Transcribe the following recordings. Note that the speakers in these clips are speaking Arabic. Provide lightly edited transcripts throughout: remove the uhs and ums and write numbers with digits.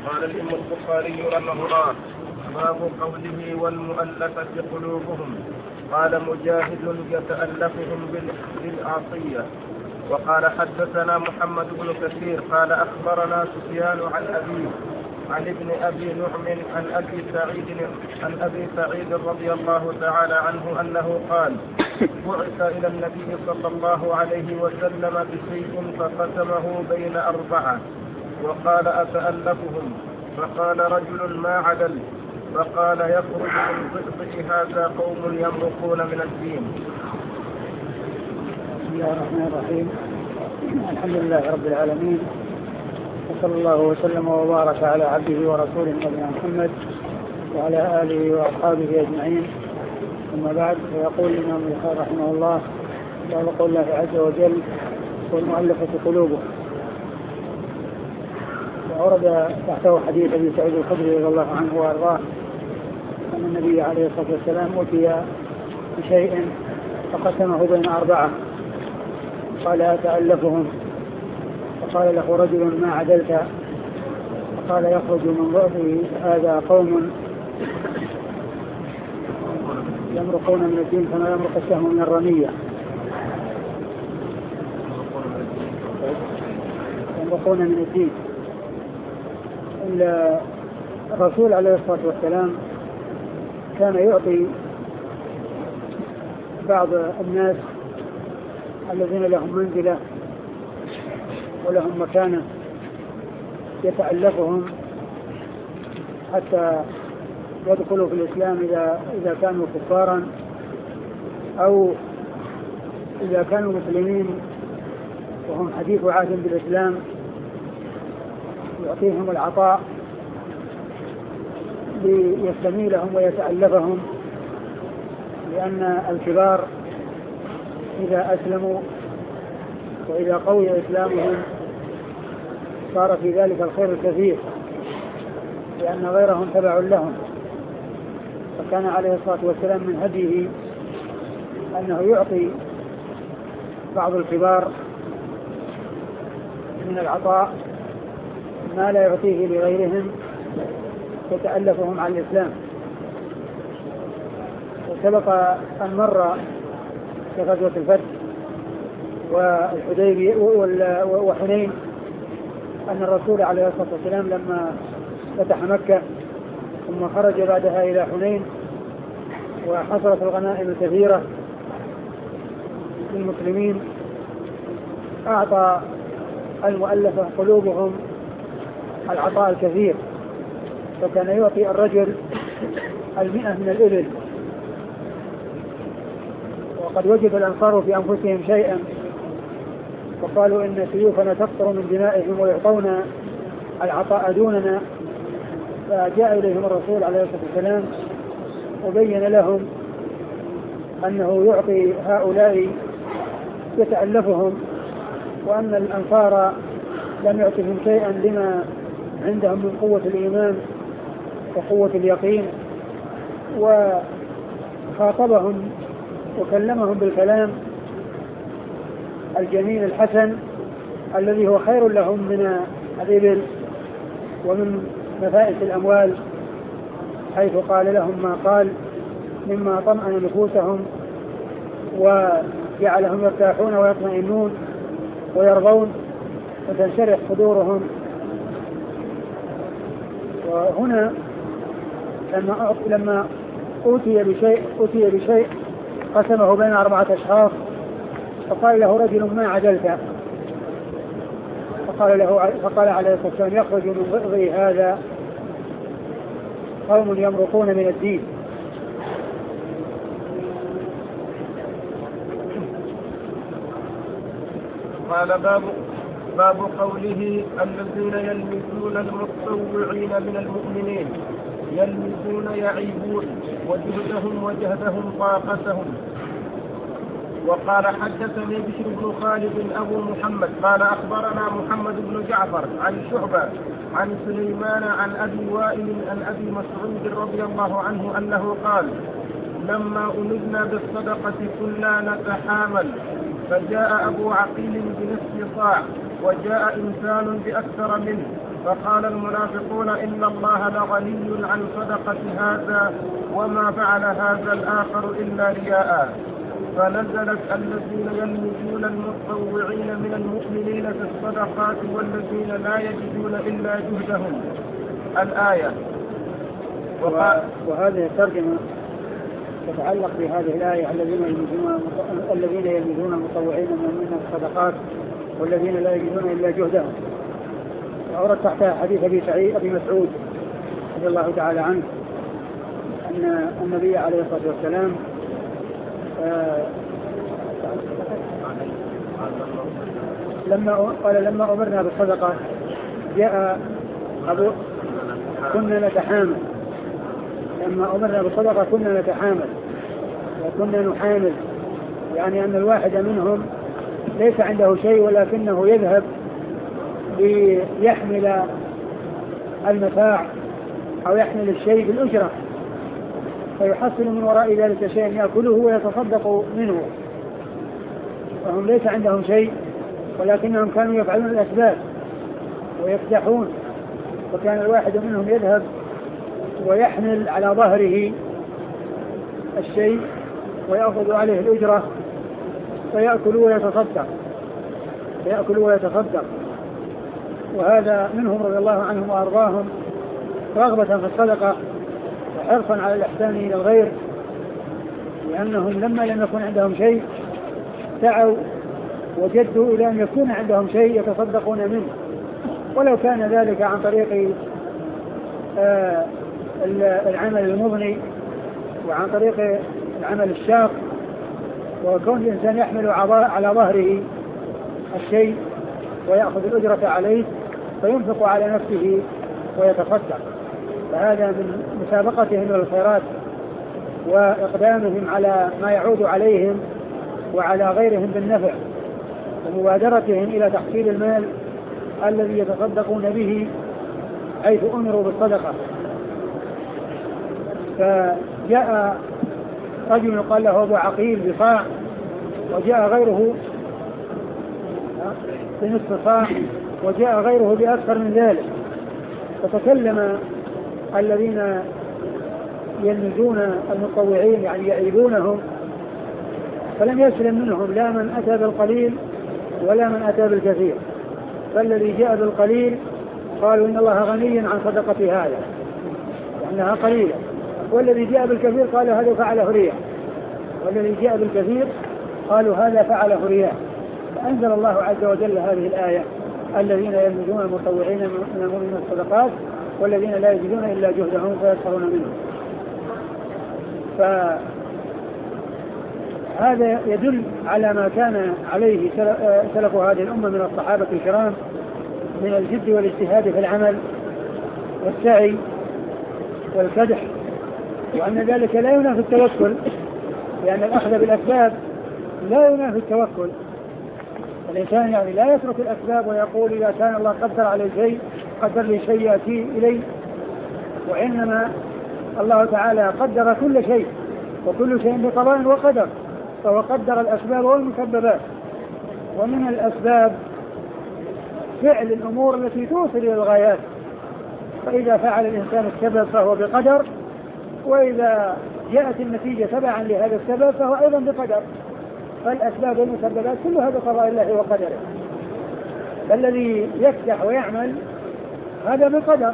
قال الإمام البخاري رحمه الله: باب قوله والمؤلفة قلوبهم. قال مجاهد: يتألفهم بالعصية. وقال حدثنا محمد بن كثير قال أخبرنا سفيان عن ابن أبي نعم عن أبي سعيد رضي الله تعالى عنه أنه قال: بعث إلى النبي صلى الله عليه وسلم بشيء فقسمه بين 4 وقال: أتألفهم. فقال رجل: ما عدل. فقال: يخرج من ضئضئ هذا قوم يمرقون من الدين. بسم الله الرحمن الرحيم. الحمد لله رب العالمين، وصلى الله وسلم وبارك على عبده ورسوله نبينا محمد وعلى آله وأصحابه أجمعين. أما بعد، فيقول الإمام البخاري رحمه الله: باب قول الله عز وجل: والمؤلفة قلوبهم. وأورد تحته حديث أبي سعيد الخدري رضي الله عنه وأرضاه أن النبي عليه الصلاة والسلام أتي بشيء فقسمه بين 4 قال: أتألفهم. فقال له رجل: ما عدلت. فقال: يخرج من ضئضئ هذا قوم يمرقون من الدين كما يمرق السهم من الرمية. يمرقون من الدين. الرسول عليه الصلاة والسلام كان يعطي بعض الناس الذين لهم منزلة ولهم مكانة يتألفهم حتى يدخلوا في الإسلام إذا كانوا كفارا، أو إذا كانوا مسلمين وهم حديث عهد بالإسلام يعطيهم العطاء ليستميلهم ويتألفهم، لأن الكبار إذا أسلموا وإذا قوي إسلامهم صار في ذلك الخير الكثير، لأن غيرهم تبع لهم. فكان عليه الصلاة والسلام من هديه أنه يعطي بعض الكبار من العطاء ما لا يعطيه لغيرهم يتألفهم على الإسلام. وسبق أن مر في غزوة الفتح والحديبية وحنين أن الرسول عليه الصلاة والسلام لما فتح مكة ثم خرج بعدها إلى حنين وحصلت الغنائم الكثيرة للمسلمين، أعطى المؤلفة قلوبهم العطاء الكثير. فكان يعطي الرجل 100 من الإبل، وقد وجد الأنصار في أنفسهم شيئا وقالوا إن سيوفنا تقطر من دمائهم ويعطون العطاء دوننا. فجاء إليهم الرسول عليه الصلاة والسلام وبين لهم أنه يعطي هؤلاء يتألفهم، وأن الأنصار لم يعطهم شيئا لما عندهم من قوة الإيمان وقوة اليقين. وخاطبهم وكلمهم بالكلام الجميل الحسن الذي هو خير لهم من الإبل ومن نفائس الأموال، حيث قال لهم ما قال مما طمأن نفوسهم وجعلهم يرتاحون ويطمئنون ويرضون وتنشرح صدورهم. وهنا لما أوتي بشيء قسمه بين 4 أشخاص، فقال له رجل: ما عدلت. فقال عليه الصلاة والسلام: يخرج من ضئضئ هذا قوم يمرقون من الدين. قال: باب قوله: الذين يلمزون المتطوعين من المؤمنين يلمزون يعيبون وجهدهم طاقتهم. وقال: حدثني بشر بن خالد أبو محمد قال أخبرنا محمد بن جعفر عن شعبة عن سليمان عن أبي وائل عن أبي مسعود رضي الله عنه أنه قال: لما أمرنا بالصدقة كنا نتحامل، فجاء أبو عقيل بنصف صاع وجاء إنسان بأكثر منه، فقال المنافقون إن الله لغني عن صدقة هذا وما فعل هذا الآخر إلا رياء. فنزلت الذين يلمزون المتطوعين من المؤمنين في الصدقات والذين لا يجدون إلا جهدهم الآية. وهذه الترجمة تتعلق بهذه الآية الذين يلمزون المتطوعين من الصدقات والذين لا يجدون إلا جهدهم. وأورد تحتها حديث أبي مسعود رضي الله تعالى عنه أن النبي عليه الصلاة والسلام لما أمرنا بالصدقة جاء كنا نتحامل. لما أمرنا بالصدقة كنا نتحامل وكنا نحامل، يعني أن الواحد منهم ليس عنده شيء ولكنه يذهب ليحمل المتاع أو يحمل الشيء بالأجرة فيحصل من وراء ذلك شيء يأكله ويتصدق منه. فهم ليس عندهم شيء ولكنهم كانوا يفعلون الأسباب ويفتحون، وكان الواحد منهم يذهب ويحمل على ظهره الشيء ويأخذ عليه الأجرة فيأكل ويتصدق. وهذا منهم رضي الله عنهم وأرضاهم رغبة في الصدقة وحرصا على الإحسان إلى الغير، لأنهم لما لم يكن عندهم شيء سعوا وجدوا إلى أن يكون عندهم شيء يتصدقون منه، ولو كان ذلك عن طريق العمل المضني وعن طريق العمل الشاق، وكون الإنسان يحمل على ظهره الشيء ويأخذ الأجرة عليه فينفق على نفسه ويتصدق. فهذا من مسابقتهم للخيرات وإقدامهم على ما يعود عليهم وعلى غيرهم بالنفع ومبادرتهم إلى تحصيل المال الذي يتصدقون به حيث أمروا بالصدقة. فجاء رجل يقال له أبو عقيل بصاع، وجاء غيره بنصف صاع، وجاء غيره بأكثر من ذلك. فتكلم الذين يلمزون المتطوعين يعني يعيبونهم، فلم يسلم منهم لا من أتى بالقليل ولا من أتى بالكثير. فالذي جاء بالقليل قالوا إن الله غني عن صدقة هذا لأنها قليلة، والذي جاء بالكثير قالوا هذا فعله رياء، والذي جاء بالكثير قالوا هذا فعله رياء. فأنزل الله عز وجل هذه الآية الذين يلمزون المتطوعين من الصدقات والذين لا يجدون إلا جهدهم فيسخرون منهم. فهذا يدل على ما كان عليه سلف هذه الأمة من الصحابة الكرام من الجد والاجتهاد في العمل والسعي والكدح، وأن ذلك لا ينافي التوكل، لأن الأخذ بالأسباب لا ينافي التوكل. الإنسان يعني لا يترك الأسباب ويقول إذا كان الله قدر على شيء قدر لي شيء يأتي إلي، وإنما الله تعالى قدر كل شيء وكل شيء بقضاء وقدر، فهو قدر الأسباب والمسببات. ومن الأسباب فعل الأمور التي توصل إلى الغايات، فإذا فعل الإنسان السبب فهو بقدر، وإذا جاءت النتيجة تبعا لهذا السبب فهو أيضا بقدر. فالأسباب والمسببات كلها بقضاء الله وقدره. فالذي يكدح ويعمل هذا بقدر،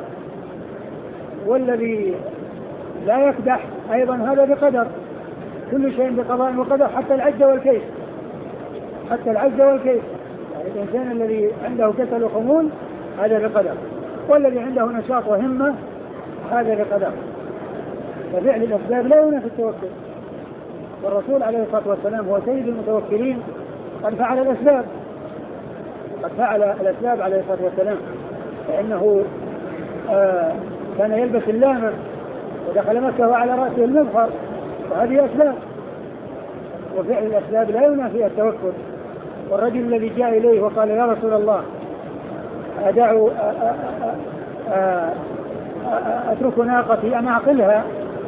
والذي لا يكدح أيضا هذا بقدر. كل شيء بقضاء وقدر حتى العجز والكيس، يعني الإنسان الذي عنده كسل وخمول هذا بقدر، والذي عنده نشاط وهمة هذا بقدر. ففعل الأسباب لا ينافي التوكل، والرسول عليه الصلاة والسلام هو سيد المتوكلين، قد فعل الأسباب عليه الصلاة والسلام، فإنه كان يلبس اللامة ودخل مكة وعلى رأسه المظفر، وهذه أسباب. وفعل الأسباب لا ينافي التوكل. والرجل الذي جاء إليه وقال يا رسول الله أترك ناقتي أم أعقلها،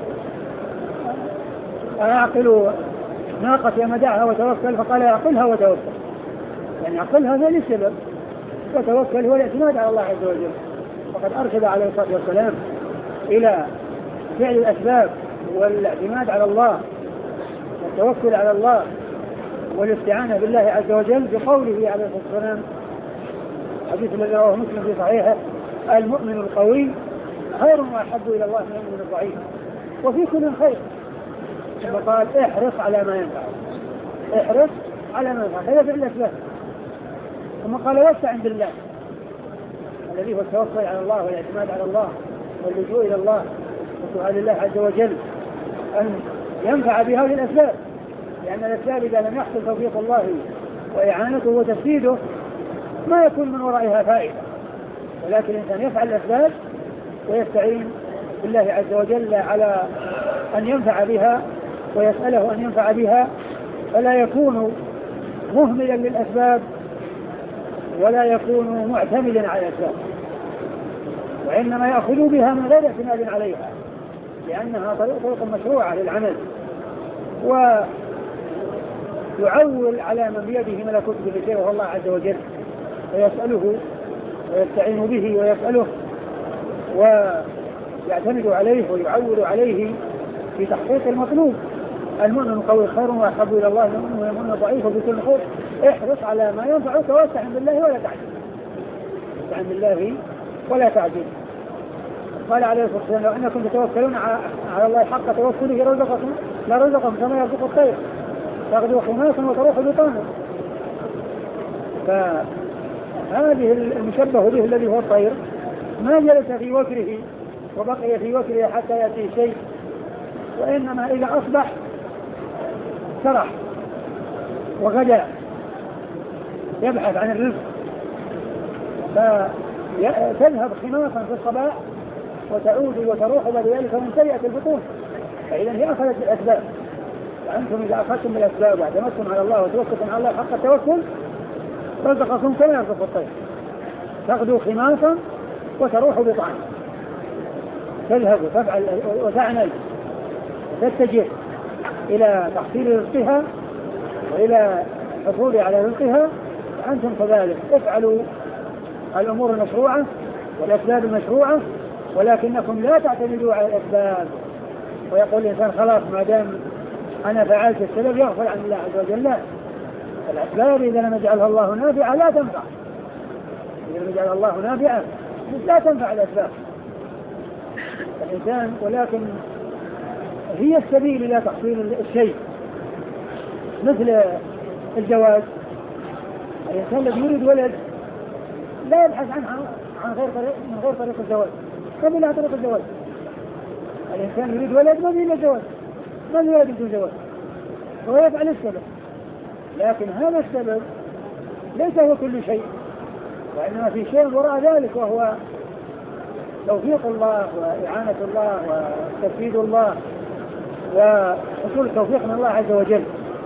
أعقل ناقتي أم أدعها وتوكل؟ فقال أعقلها وتوكل، يعني أعقلها ذلك السبب، وتوكل هو الاعتماد على الله عز وجل. وقد أرشد عليه الصلاة والسلام إلى فعل الأسباب والاعتماد على الله والتوكل على الله والاستعانة بالله عز وجل بقوله عليه الصلاة والسلام حديث الذي رواه مسلم في صحيحه: المؤمن القوي خير وأحب إلى الله من المؤمن الضعيف، وفي كل خير. ثم قال: احرص على ما ينفع، احرص على ما ينفع، هذا فعل الأسباب. ثم قال: واستعن بالله، الذي هو التوكل على الله والاعتماد على الله واللجوء إلى الله وسؤال الله عز وجل أن ينفع بهذه الأسباب، لأن الأسباب إذا لم يحصل توفيق الله وإعانته وتسديده ما يكون من ورائها فائدة، ولكن الإنسان يفعل الأسباب ويستعين بالله عز وجل على أن ينفع بها ويسأله أن ينفع بها، فلا يكون مهملا للأسباب ولا يكون معتمدا على الأسباب، وإنما يأخذ بها من غير اعتماد عليها، لأنها طريق مشروعة للعمل، ويعول على من بيده ملكوت كل شيء وهو الله عز وجل، ويسأله ويستعين به ويسأله ويعتمد عليه ويعول عليه في تحقيق المطلوب. المؤمن القوي خير وأحب إلى الله من المؤمن الضعيف وفي كل خير. احرص على ما ينفعك واستعن بالله ولا تعجل، استعن بالله ولا تعجل. قال عليه الصلاة والسلام: لو أنكم تتوكلون على الله حق توكله لرزقكم كما يرزق الطير تغدو خماسا وتروح بطانا. فهذه المشبه به الذي هو الطير ما جلس في وكره وبقي في وكره حتى يأتي شيء، وإنما إذا أصبح سرح وغدا يبحث عن الرزق، فتذهب خماسا في الصباح وتعود وتروح بعد ذلك ممتلئة البطون. فإذا هي أخذت بالأسباب، وأنتم إذا أخذتم بالأسباب واعتمدتم على الله وتوكلتم على الله حق التوكل رزقكم كما يرزق الطير تغدو خماسا وتروح بطعام. تذهب وتفعل وتعمل وتتجه إلى تحصيل رزقها وإلى الحصول على رزقها، وأنتم كذلك افعلوا الأمور المشروعة والأسباب المشروعة، ولكنكم لا تعتمدوا على الأسباب ويقول الإنسان خلاص ما دام أنا فعلت السبب يغفل عن الله عز وجل. لا، الأسباب إذا لم يجعلها الله نافعة لا تنفع، إذا لم يجعلها الله نافعة لا تنفع الأسباب الإنسان، ولكن هي السبيل إلى تحصيل الشيء. مثل الجواز، الإنسان الذي يريد ولد لا يبحث عنها من غير طريق الزواج، ما بلا طريق الزواج. الإنسان يريد ولد ما بلا زواج، ما يريد بدون زواج، هو يفعل السبب، لكن هذا السبب ليس هو كل شيء، وإنما في شيء وراء ذلك وهو توفيق الله وإعانة الله وتسديد الله وحصول التوفيق من الله عز وجل.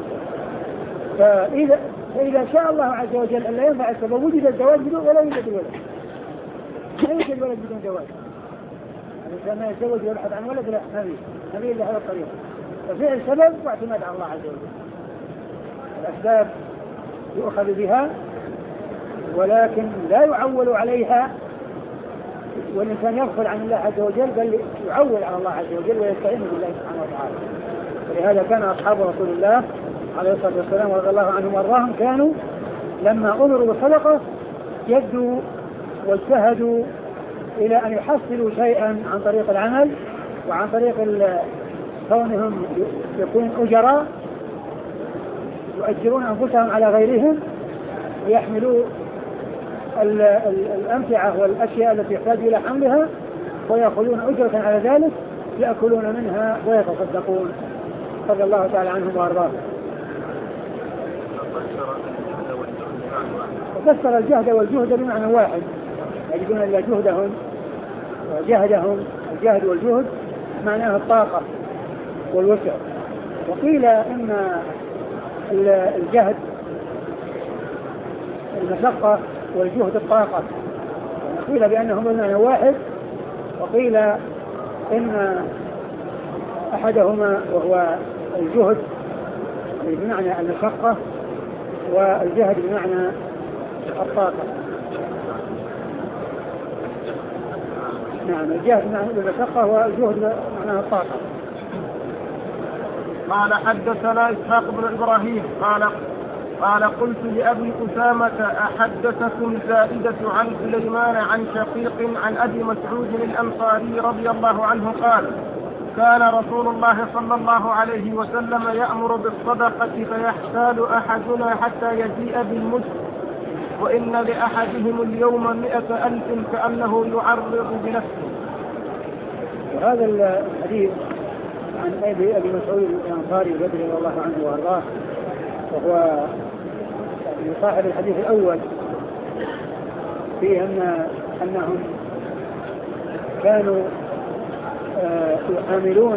فإذا شاء الله عز وجل أن لا ينفع السبب وجد الزواج بدون ولا يوجد الولد، لا يوجد الولد بدون زواج. الإنسان ما يتزوج ويبحث عن ولد، لا، ما في إلا هذا الطريق. ففعل السبب واعتماد على الله عز وجل. الأسباب يؤخذ بها ولكن لا يعول عليها، والإنسان يغفل عن الله عز وجل بل يعول على الله عز وجل ويستعين بالله سبحانه وتعالى. ولهذا كان أصحاب رسول الله عليه الصلاة والسلام رضي الله عنهم وارضاهم كانوا لما أمروا بالصدقة جدوا واجتهدوا إلى أن يحصلوا شيئا عن طريق العمل وعن طريق كونهم يكون أجراء يؤجرون أنفسهم على غيرهم ويحملوا الأمتعة والأشياء التي يحتاج إلى حملها ويأخذون أجرة على ذلك يأكلون منها ويتصدقون رضي الله تعالى عنهم وأرضاهم. وفسر الجهد والجهد بمعنى واحد، يجدون إلى جهدهم وجهدهم، الجهد والجهد معناه الطاقة والوسع. وقيل إن الجهد المشقة والجهد الطاقة، وقيل بأنهم بمعنى واحد، وقيل إن أحدهما وهو الجهد بمعنى المشقة والجهد بمعنى الطاقة. نعم الجهد معناه المشقة والجهد معناه الطاقة. قال حدثنا إسحاق بن إبراهيم قال قلت لأبي أسامة أحدثكم زائدة عن سليمان عن شقيق عن أبي مسعود الأنصاري رضي الله عنه قال كان رسول الله صلى الله عليه وسلم يأمر بالصدقة فيحتال أحدنا حتى يجيء بالمد وإن لأحدهم اليوم 100,000 كأنه يعرض بنفسه. وهذا الحديث عن أبي مسعود الأنصاري رضي الله عنه وأرضاه وهو صاحب الحديث الأول فيه أنهم كانوا يعاملون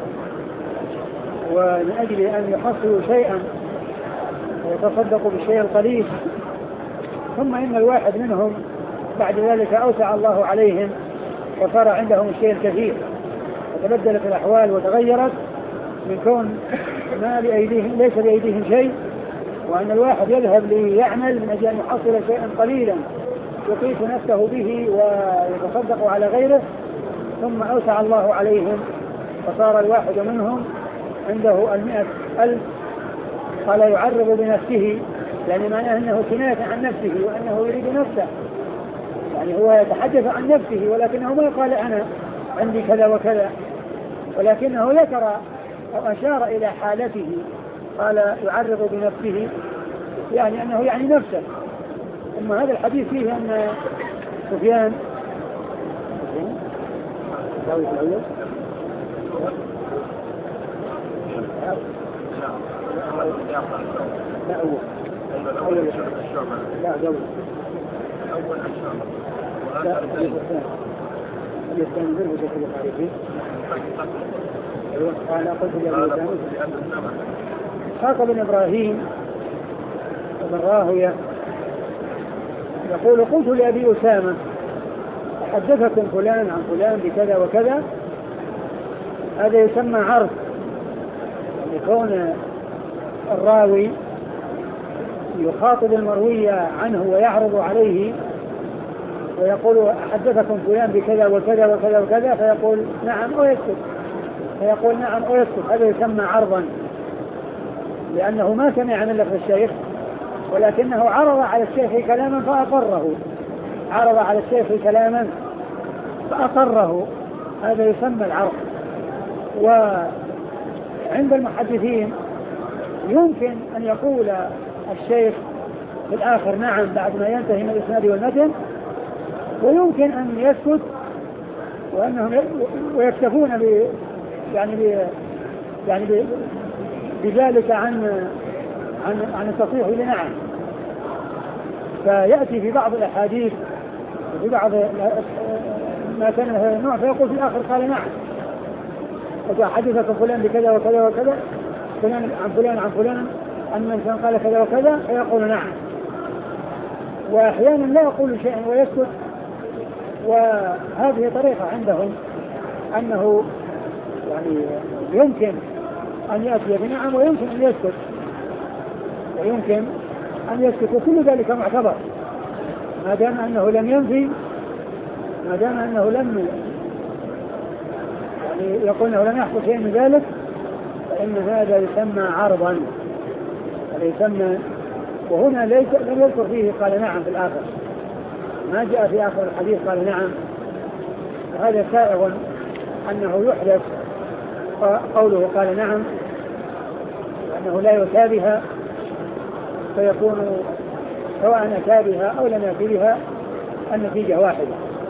ومن أجل أن يحصلوا شيئا ويتصدقوا بالشيء القليل ثم إن الواحد منهم بعد ذلك أوسع الله عليهم وصار عندهم الشيء الكثير وتبدلت الأحوال وتغيرت من كون ما بأيديهم ليس بأيديهم شيء وأن الواحد يذهب ليعمل من أجل أن يحصل شيئا قليلا يقيت نفسه به ويتصدق على غيره ثم أوسع الله عليهم فصار الواحد منهم عنده 100,000 قال يعرض بنفسه يعني معناه أنه كناية عن نفسه وأنه يريد نفسه يعني هو يتحدث عن نفسه ولكنه ما قال أنا عندي كذا وكذا ولكنه ذكر أو أشار إلى حالته قال يعرض بنفسه يعني أنه يعني نفسه. ثم هذا الحديث فيه أن سفيان إسحاق بن إبراهيم بن راهوية يقول قلت لأبي أسامة حدثكم فلان عن فلان بكذا وكذا هذا يسمى عرض يكون الراوي يخاطب المروي عنه ويعرض عليه ويقول حدثكم فلان بكذا وكذا وكذا وكذا فيقول نعم أو يسكت فيقول نعم أو يسكت هذا يسمى عرضا لأنه ما سمع من لفظ الشيخ ولكنه عرض على الشيخ كلاما فأقره عرض على الشيخ كلاما فأقره هذا يسمى العرض. وعند المحدثين يمكن أن يقول الشيخ في الآخر نعم بعد ما ينتهي من الإسناد والمتن ويمكن أن يسكت وأنهم ويكتفون بذلك عن التصريح بنعم. فيأتي في بعض الأحاديث وفي بعض ما كان هذا النوع فيقول في الآخر قال نعم وحدثكم فلان بكذا وكذا وكذا فلان عن فلان أن من قال كذا وكذا فيقول نعم. وأحيانا لا يقول شيئا ويسكت وهذه طريقة عندهم أنه يعني يمكن أن يأتي بنعم ويمكن أن يسكت وكل ذلك معتبر ما دام أنه لم ينفي ما دام أنه لم يعني يقول أنه لم يحصل شيء من ذلك فإن هذا يسمى عرضا يسمى. وهنا لم يذكر فيه قال نعم في الآخر ما جاء في آخر الحديث قال نعم. هذا سائغ أنه يحدث قوله قال نعم أنه لا يتابها فيكون سواء أتى بها أو لم يأتي بها النتيجة واحدة.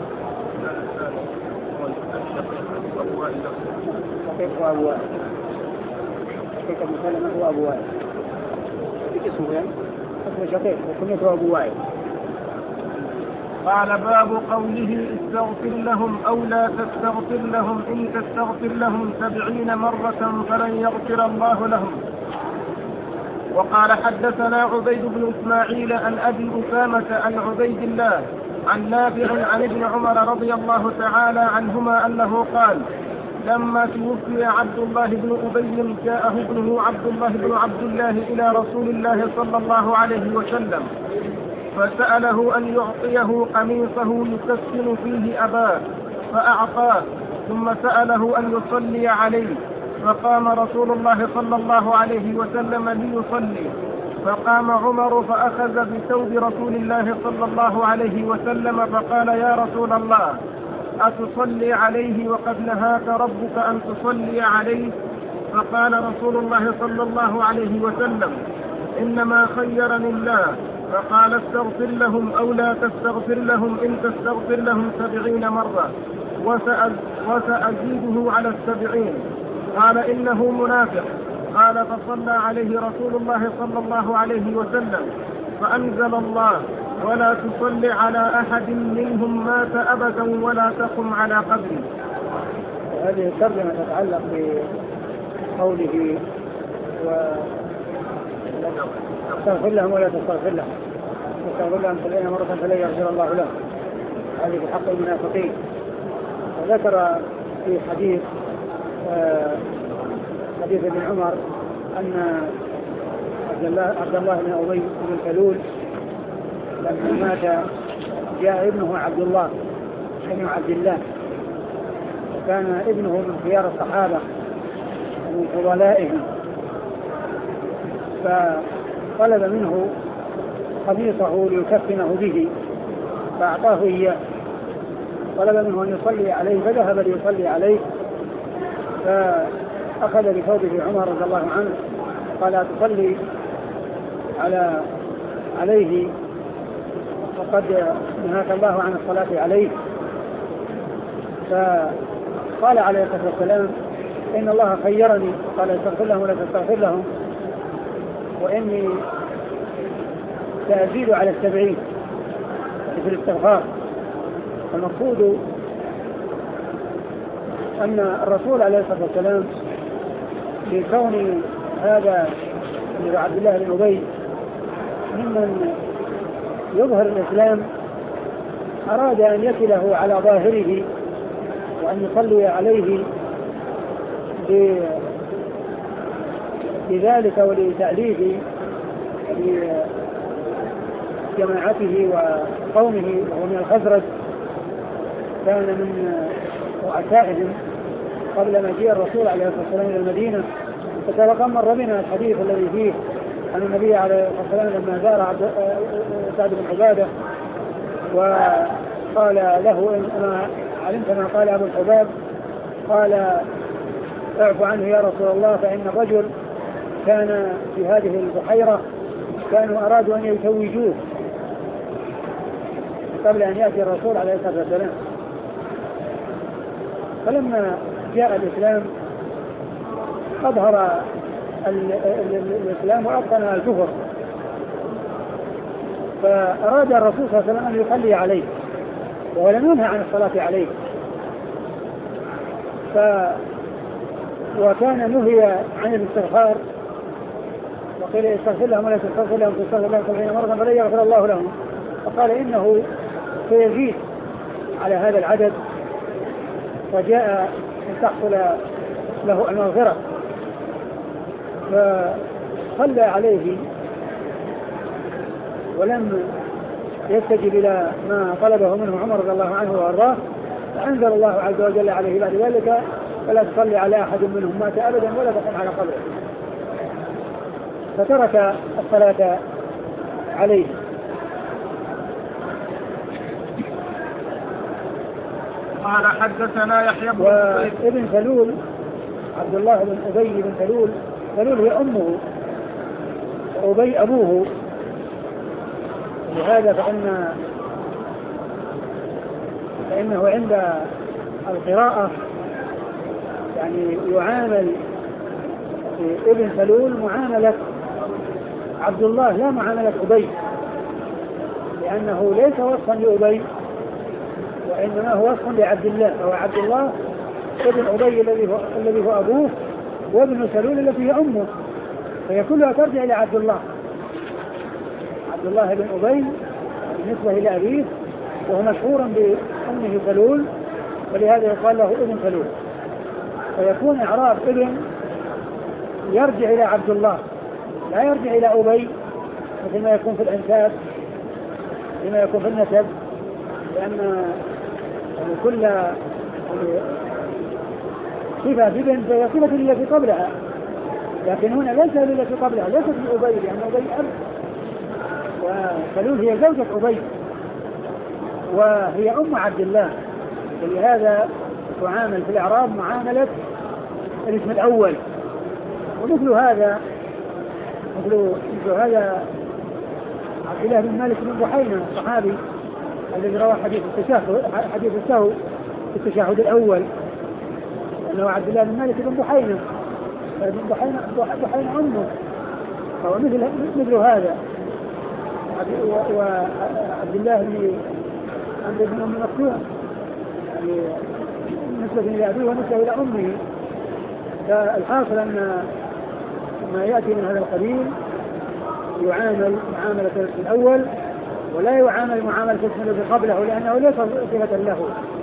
شقيق وأبو وائل شقيق بن سلمة وأبو وائل اسمه شقيق وكنيته أبو وائل. قال باب قوله استغفر لهم أو لا تستغفر لهم إن تستغفر لهم 70 مرة فلن يغفر الله لهم. وقال حدثنا عبيد بن إسماعيل عن أبي أسامة عن عبيد الله عن نافع عن ابن عمر رضي الله تعالى عنهما أنه قال لما توفي عبد الله بن أبي جاءه ابنه عبد الله بن عبد الله إلى رسول الله صلى الله عليه وسلم فسأله أن يعطيه قميصه يكفن فيه أباه فأعطاه، ثم سأله أن يصلي عليه، فقام رسول الله صلى الله عليه وسلم ليصلي، فقام عمر فأخذ بثوب رسول الله صلى الله عليه وسلم فقال: يا رسول الله، أتصلي عليه وقد نهاك ربك أن تصلي عليه؟ فقال رسول الله صلى الله عليه وسلم: إنما خيرني الله، فقال: استغفر لهم أو لا تستغفر لهم، إن تستغفر لهم 70 مرة وسأزيده على 70. قال: إنه منافق. قال: فصلى عليه رسول الله صلى الله عليه وسلم، فأنزل الله: ولا تصل على أحد منهم مات أبدا ولا تقم على قبره. هذه الترجمة تتعلق بقوله استغفر لهم ولا تستغفر لهم، استغفر لهم 70 مرة فلن يغفر الله لهم، هذه بحق المنافقين. وذكر في حديث ابن عمر أن عبد الله بن أبي بن سلول لما مات جاء ابنه عبد الله بن عبد الله، وكان ابنه من خيار الصحابة ومن فضلائهم، فطلب منه قميصه ليكفنه به فأعطاه إياه، طلب منه أن يصلي عليه فذهب ليصلي عليه، فأخذ بثوبه عمر رضي الله عنه قال: أتصلي عليه وقد نهاك الله عن الصلاة عليه؟ فقال عليه الصلاة والسلام: إن الله خيرني، قال: استغفر لهم ولا تستغفر لهم، وإني سأزيد على 70 في الاستغفار. المقصود أن الرسول عليه الصلاة والسلام لكون هذا عبد الله بن أبي ممن يظهر الإسلام أراد أن يكله على ظاهره وأن يصلي عليه بذلك ولتأليف جماعته وقومه، وهو من الخزرج، كان من رؤسائهم قبل مجيء الرسول عليه الصلاة والسلام إلى المدينة. فسبق مر بنا الحديث الذي فيه أن النبي عليه الصلاة والسلام لما زار سعد بن عبادة وقال له: إن أنا علمت ما قال أبو الحباب، قال: اعف عنه يا رسول الله، فإن الرجل كان في هذه البحيرة كانوا أرادوا أن يتوجوه قبل أن يأتي الرسول عليه الصلاة والسلام. فلما جاء الإسلام أظهر الإسلام وأبطن الكفر، فأراد الرسول صلى الله عليه وسلم أن يصلي عليه ولم ينهى عن الصلاة عليه، وكان نهي عن الاستغفار، وقيل: استغفر لهم ولا تستغفر لهم، تستغفر لهم 70 مرة فلن يغفر الله لهم. فقال: إنه سيزيد على هذا العدد، وجاء أن تحصل له المغفرة، فصلى عليه ولم يستجب إلى ما طلبه منه عمر رضي الله عنه وأرضاه، فأنزل الله عز وجل عليه بعد ذلك: فلا تصلي على أحد منهم مات أبدا ولا تقم على قبره، فترك الصلاة عليه. قال: حدثنا يحيى بن وابن سلول، عبد الله بن أبي بن سلول، سلول هي أمه وأبي أبوه، لهذا فإنه عند القراءة يعني يعامل ابن سلول معاملة عبد الله لا معاملة أبي، لأنه ليس وصفا لأبي وإنما هو وصف لعبد الله، فهو عبد الله ابن أبي الذي هو أبوه، وابن سلول التي هي أمه، فهي كلها ترجع إلى عبد الله بن أبي بالنسبة إلى أبيه، وهو مشهور بأمه سلول، ولهذا يقال له ابن سلول. فيكون إعراب ابن يرجع إلى عبد الله لا يرجع إلى أبي مثل ما يكون في الأنساب، لما يكون في النسب، لأن كل صفة ببنت فهي صفة التي قبلها، لكن هنا ليس التي قبلها، ليست من أبي، لأن أبي أب، وسلول هي زوجة أبي وهي أم عبد الله، ولهذا تعامل في الإعراب معاملة الاسم الأول. ومثل هذا مثل هذا عبد الله بن مالك بن بحينة الصحابي الذي روى حديث السهو في التشهد الأول، أنه عبد الله بن مالك بن بحينة أمه، فهو مثل هذا. وعبد الله بن عمرو بن أم مكتوم يعني نسبة إلى أبيه ونسبة إلى أمه. فالحاصل أن ما يأتي من هذا القبيل يعامل معاملة الاسم الأول ولا يعامل معاملة الاسم الذي قبله، لأنه ليس صفة له.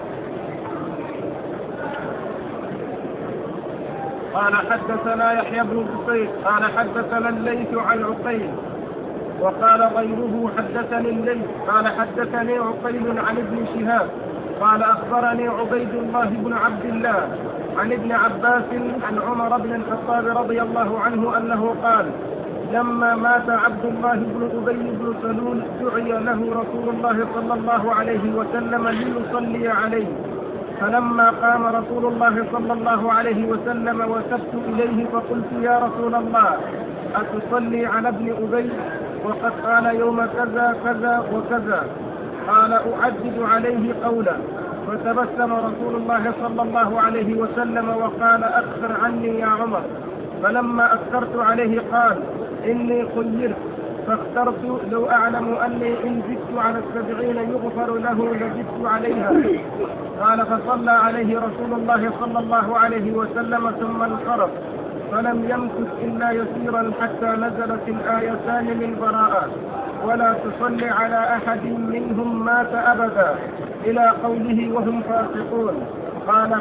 قال حدثنا يحيى بن بصير قال حدثنا الليث عن عقيل، وقال غيره حدثني الليث قال حدثني عقيل عن ابن شهاب قال أخبرني عبيد الله بن عبد الله عن ابن عباس عن عمر بن الخطاب رضي الله عنه أنه قال: لما مات عبد الله بن أبي بن سلول دعي له رسول الله صلى الله عليه وسلم ليصلي عليه، فلما قام رسول الله صلى الله عليه وسلم وسبت إليه فقلت: يا رسول الله، أتصلي على ابن أبي وقد قال يوم كذا كذا وكذا؟ قال: أعدد عليه قولا. فتبسم رسول الله صلى الله عليه وسلم وقال: أكثر عني يا عمر. فلما أكثرت عليه قال: إني خيرت فاخترت لو أعلم أني إن زدت على 70 يغفر له لزدت عليها. قال: فصلى عليه رسول الله صلى الله عليه وسلم ثم انصرف، فلم يمكث إلا يسيرا حتى نزلت الآيتان من براءة: ولا تصلي على أحد منهم مات أبدا، إلى قوله وهم فاسقون. قال: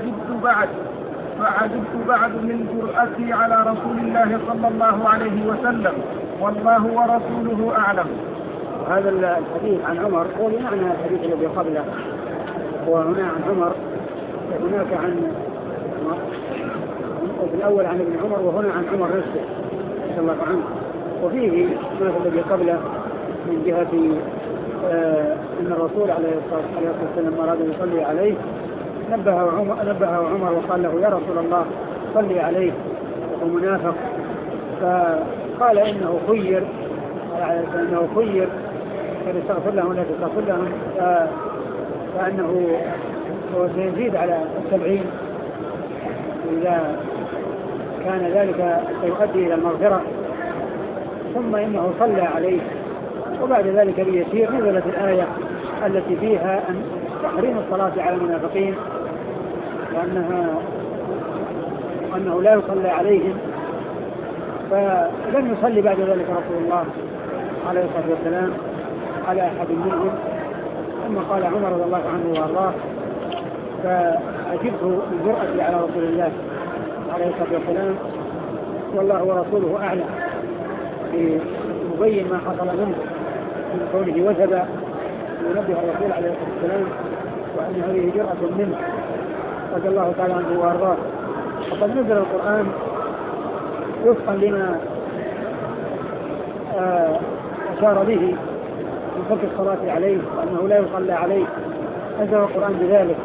فعجبت بعد من جرأتي على رسول الله صلى الله عليه وسلم، والله ورسوله أعلم. وهذا الحديث عن عمر هو بمعنى الحديث الذي قبله، وهنا عن عمر وهناك عن في الأول عن ابن عمر وهنا عن عمر نفسه رضي الله عنه. وفيه ما الذي قبله من جهة أن الرسول عليه الصلاة والسلام أراد أن يصلي عليه، نبهه عمر وقال له: يا رسول الله صلي عليه وهو منافق. فقال: إنه خير كان يستغفر لهم ولا تستغفر لهم، فأنه سيزيد على 70 إذا كان ذلك سيؤدي إلى المغفرة. ثم إنه صلى عليه، وبعد ذلك بيسير نزلت الآية التي فيها أن تحريم الصلاة على المنافقين، وأنه لا يصلى عليهم. فلم يصلي بعد ذلك رسول الله عليه الصلاة والسلام على أحد منهم. ثم قال عمر رضي الله عنه وارضاه: فأجبه بالجرأة على رسول الله عليه الصلاة والسلام، والله ورسوله أعلم، مبين ما حصل منه من كونه وثب ينبه الرسول عليه الصلاة والسلام، وأن هذه جرأة منه رضي الله تعالى عنه وارضاه. وقد نزل القرآن وفقا لما أشار به من ترك الصلاة عليه وأنه لا يصلى عليه، نزل القرآن بذلك.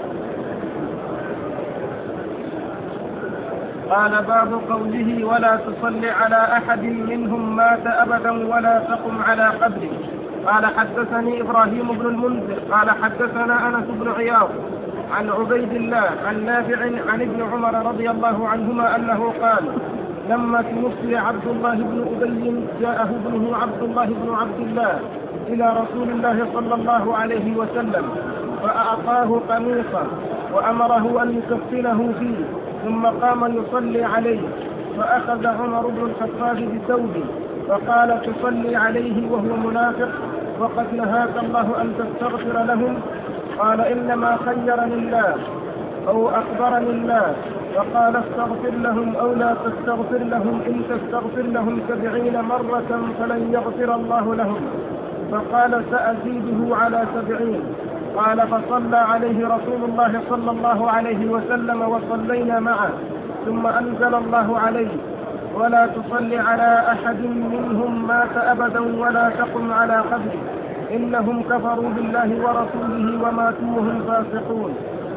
قال: باب قوله: ولا تصلي على أحد منهم مات أبدا ولا تقم على قبره. قال: حدثني إبراهيم بن المنذر قال: حدثنا أنس بن عياض عن عبيد الله عن نافع عن ابن عمر رضي الله عنهما أنه قال: لما توفي عبد الله بن أبي جاءه ابنه عبد الله بن عبد الله إلى رسول الله صلى الله عليه وسلم، فأعطاه قميصا وأمره أن يكفنه فيه، ثم قام يصلي عليه، فأخذ عمر بن الخطاب بثوبه فقال: تصلي عليه وهو منافق وقد نهاك الله أن تستغفر لهم؟ قال: إنما خيرني الله أو أخبرني الله فقال: استغفر لهم أو لا تستغفر لهم، إن تستغفر لهم 70 مرة فلن يغفر الله لهم. فقال: سأزيده على 70. قال فصلى عليه رسول الله صلى الله عليه وسلم وصلينا معه، ثم أنزل الله عليه: ولا تصل على أحد منهم مات أبدا ولا تقم على قبره إنهم كفروا بالله ورسوله وماتوا وهم فاسقون.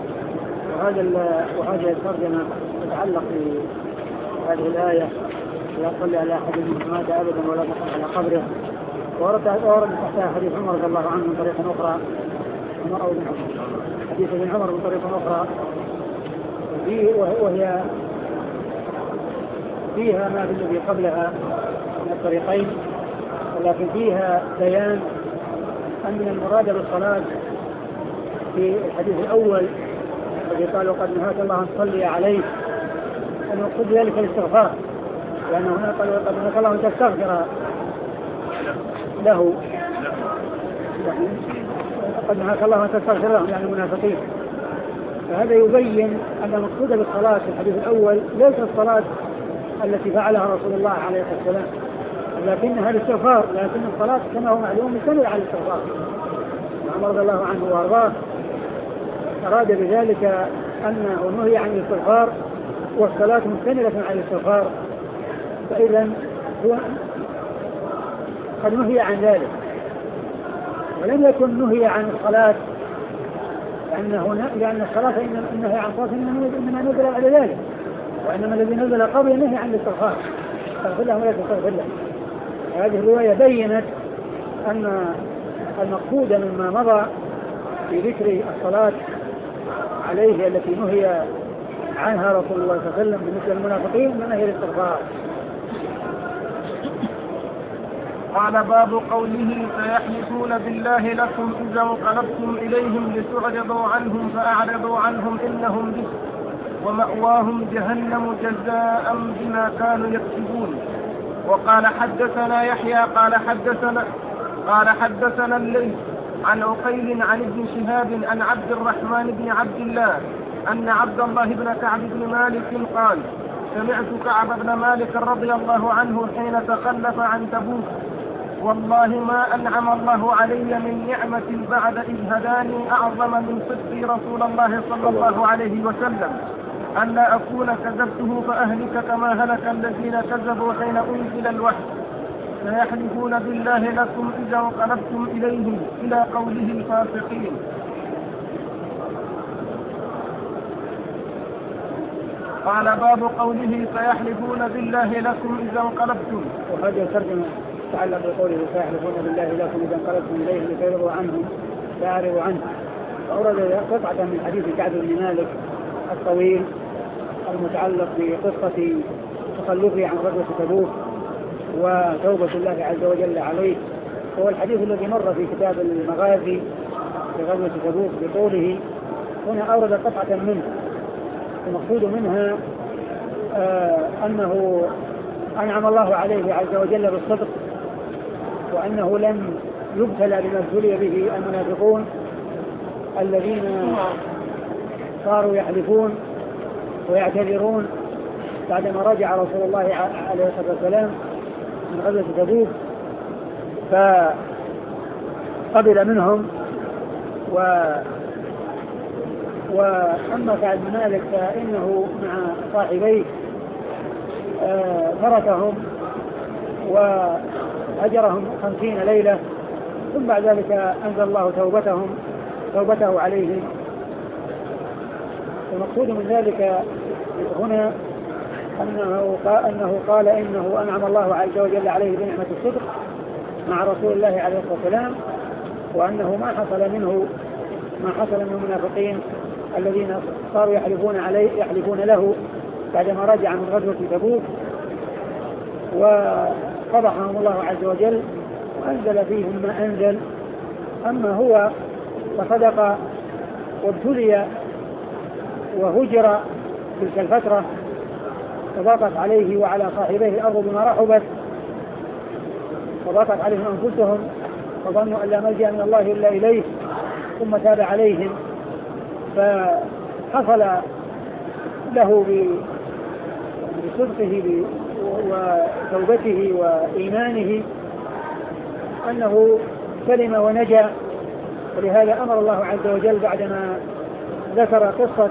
وهذه الترجمة تتعلق بهذه الآية: لا تصل على أحد منهم مات أبدا ولا تقم على قبره. ورد تحتها حديث عمر رضي الله عنه من طريقة أخرى، حديث ابن عمر من طريقة أخرى، وهي فيها ما في الذي قبلها من الطريقين، ولكن فيها بيان أن المراد بالصلاة في الحديث الأول الذي قالوا قد نهاك الله أن تصلي عليه أن يقصد ذلك الاستغفار، لأنه هنا قالوا قد نهاك الله أن تستغفر له، قد نهاك الله أن تستغفر لهم يعني المنافقين. فهذا يبين أن المقصود بالصلاة في الحديث الأول ليس الصلاة التي فعلها رسول الله عليه الصلاة والسلام، لكنها الاستغفار، لكن الصلاة كما هو معلوم مشتملة على الاستغفار. عمر رضي الله عنه وارضاه أراد بذلك أنه نهي عن الاستغفار والصلاة مشتملة على الاستغفار، فإذا هو قد نهي عن ذلك، ولم يكن نهي عن الصلاة لأن الصلاة النهي عن الصلاة إنما نزل على ذلك، وإنما الذي نزل قبل النهي عن الاستغفار استغفر له ولا تستغفر له. هذه الرواية بينت أن المقصود مما مضى في ذكر الصلاة عليه التي نهي عنها رسول الله صلى الله عليه وسلم بالنسبة للمنافقين من نهي الاستغفار. قال: باب قوله: سيحلفون بالله لكم إذا انقلبتم إليهم لتعرضوا عنهم فأعرضوا عنهم إنهم رجس ومأواهم جهنم جزاء بما كانوا يكسبون. وقال: حدثنا يحيى قال حدثنا الليث عن عقيل عن ابن شهاب عن عبد الرحمن بن عبد الله أن عبد الله بن كعب بن مالك قال: سمعت كعب بن مالك رضي الله عنه حين تخلف عن تبوك: والله ما أنعم الله علي من نعمة بعد إذ هداني أعظم من صدق رسول الله صلى الله عليه وسلم ألا أكون كذبته فأهلك كما هلك الذين كذبوا حين أنزل الوحي. سيحلفون بالله لكم إذا انقلبتم إليهم إلى قوله الفاسقين. قال: باب قوله: سيحلفون بالله لكم إذا انقلبتم. وهذه الترجمة تعلق بقوله: سيحلفون بالله لكم إذا انقلبتم إليهم لتعرضوا عنهم فأعرضوا عنه. فأورد قطعة من حديث كعب بن مالك الطويل المتعلق بقصة تخلفه عن غزوة تبوك وتوبة الله عز وجل عليه، هو الحديث الذي مر في كتاب المغازي في غزوة تبوك بقوله. هنا أورد قطعة منه، المقصود منها أنه أنعم الله عليه عز وجل بالصدق، وأنه لم يبتلى بما ابتلي به المنافقون الذين صاروا يحلفون ويعتذرون بعدما رجع رسول الله عليه الصلاة والسلام من غزوة تبوك، فقبل منهم. وأما كعب بن مالك فإنه مع صاحبيه تركهم وهجرهم 50 ليلة، ثم بعد ذلك أنزل الله توبته عليهم. المقصود من ذلك هنا أنه قال إنه أنعم الله عز وجل عليه بنعمة الصدق مع رسول الله عليه الصلاة والسلام، وأنه ما حصل من المنافقين الذين صاروا يحلفون له بعدما رجع من غزوة تبوك، وفضحهم الله عز وجل وأنزل فيهم ما أنزل. أما هو فصدق وابتلي وهجر تلك الفترة، فضاقت عليه وعلى صاحبيه الأرض بما رحبت، وضاقت عليهم أنفسهم وظنوا أن لا ملجأ من الله إلا إليه، ثم تاب عليهم، فحصل له بصدقه وتوبته وإيمانه أنه سلم ونجا ولهذا أمر الله عز وجل بعدما ذكر قصة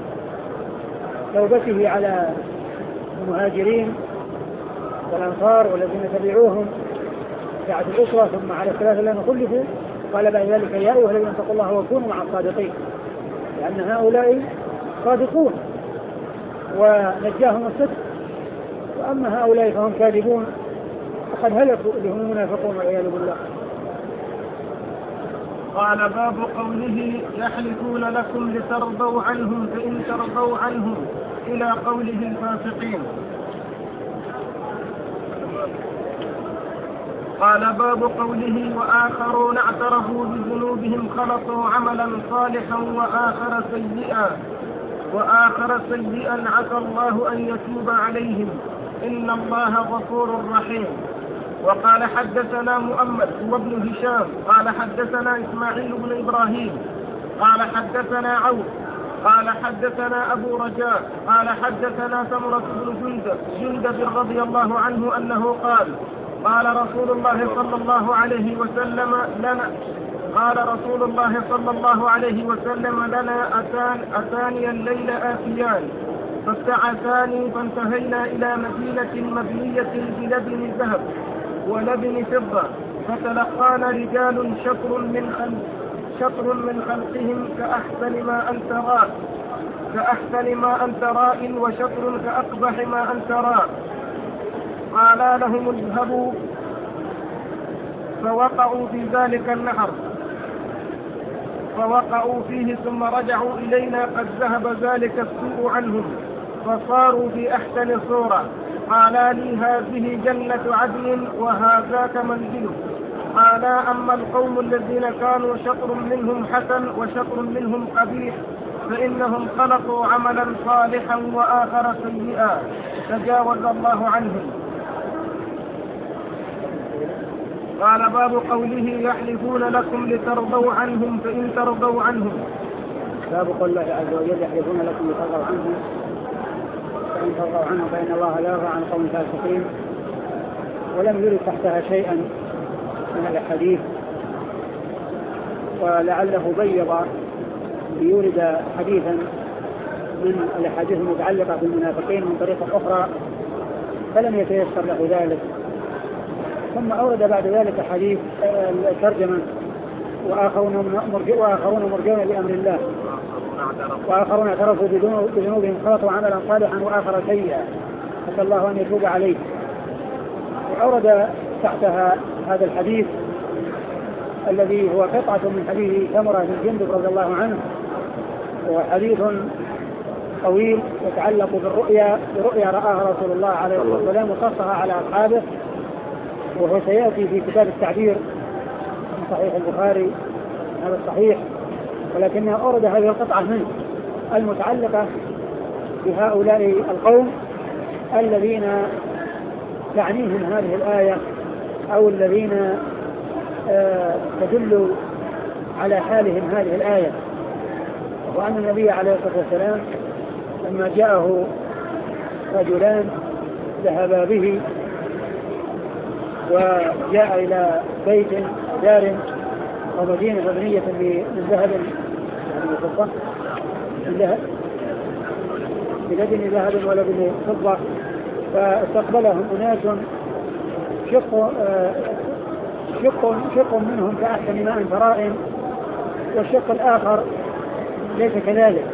توبته على المهاجرين والأنصار والذين تبعوهم ساعة الأسرة ثم على الثلاثة الذين خلفوا، قال بعد ذلك يا أيها الذين اتقوا الله وكونوا مع الصادقين، لأن هؤلاء صادقون ونجاهم الصدق، وأما هؤلاء فهم كاذبون فقد هلكوا اللي هم المنافقون والعياذ بالله. قال باب قوله يحلفون لكم لترضوا عنهم فإن ترضوا عنهم إلى قوله الفاسقين. قال باب قوله وآخرون اعترفوا بذنوبهم خلطوا عملا صالحا وآخر سيئا عسى الله أن يتوب عليهم إن الله غفور رحيم. وقال حدثنا مؤمل وابن هشام قال حدثنا إسماعيل بن إبراهيم قال حدثنا عوف قال حدثنا أبو رجاء قال حدثنا سمرة بن جندب رضي الله عنه أنه قال رسول الله صلى الله عليه وسلم لنا أتاني الليل آتيان فابتعثاني فانتهينا إلى مدينة مبنية بلبن ذهب ولبن فضة فتلقانا رجال شطر من خلقهم كأحسن ما أنت راء وشطر كأقبح ما أنت راء. قالا لهم اذهبوا فوقعوا في ذلك النهر فوقعوا فيه ثم رجعوا إلينا قد ذهب ذلك السوء عنهم فصاروا في أحسن صورة. قالا لي هذه جنة عدن وهذاك منزل. قالا أما القوم الذين كانوا شطر منهم حسن وشطر منهم قبيح فإنهم خلقوا عملا صالحا وآخر سيئا تجاوز الله عنهم. قال باب قوله يحلفون لكم لترضوا عنهم فإن ترضوا عنهم. باب قول الله عز وجل يحلفون لكم لترضوا عنهم فإن ترضوا عنهم فإن الله لا يرضى عن قوم فاسقين. ولم يرد تحتها شيئا من الحديث، ولعله بيض ليورد حديثا من الأحاديث المتعلقة بالمنافقين من طريقة أخرى فلم يتيسر له ذلك. ثم أورد بعد ذلك حديث الترجمة وآخرون مرجون بأمر الله وآخرون اعترفوا بذنوبهم خلطوا عملا صالحا وآخر سيئا عسى الله أن يتوب عليه. وأورد تحتها هذا الحديث الذي هو قطعة من حديث سمرة بن جندب رضي الله عنه، وهو حديث طويل يتعلق برؤيا رآها رسول الله عليه الصلاة والسلام وقصها على أصحابه، وهو سيأتي في كتاب التعبير من صحيح البخاري هذا الصحيح، ولكنه أورد هذه القطعة منه المتعلقة بهؤلاء القوم الذين تعنيهم هذه الآية أو الذين تدل على حالهم هذه الآية. وأن النبي عليه الصلاة والسلام لما جاءه رجلان ذهبا به وجاء إلى بيت دار ومدينة مبنية من ذهب فضة بلبن ذهب ولبن فضة، فاستقبلهم أناس شق منهم كأحسن ماء فراء والشق الآخر ليس كذلك.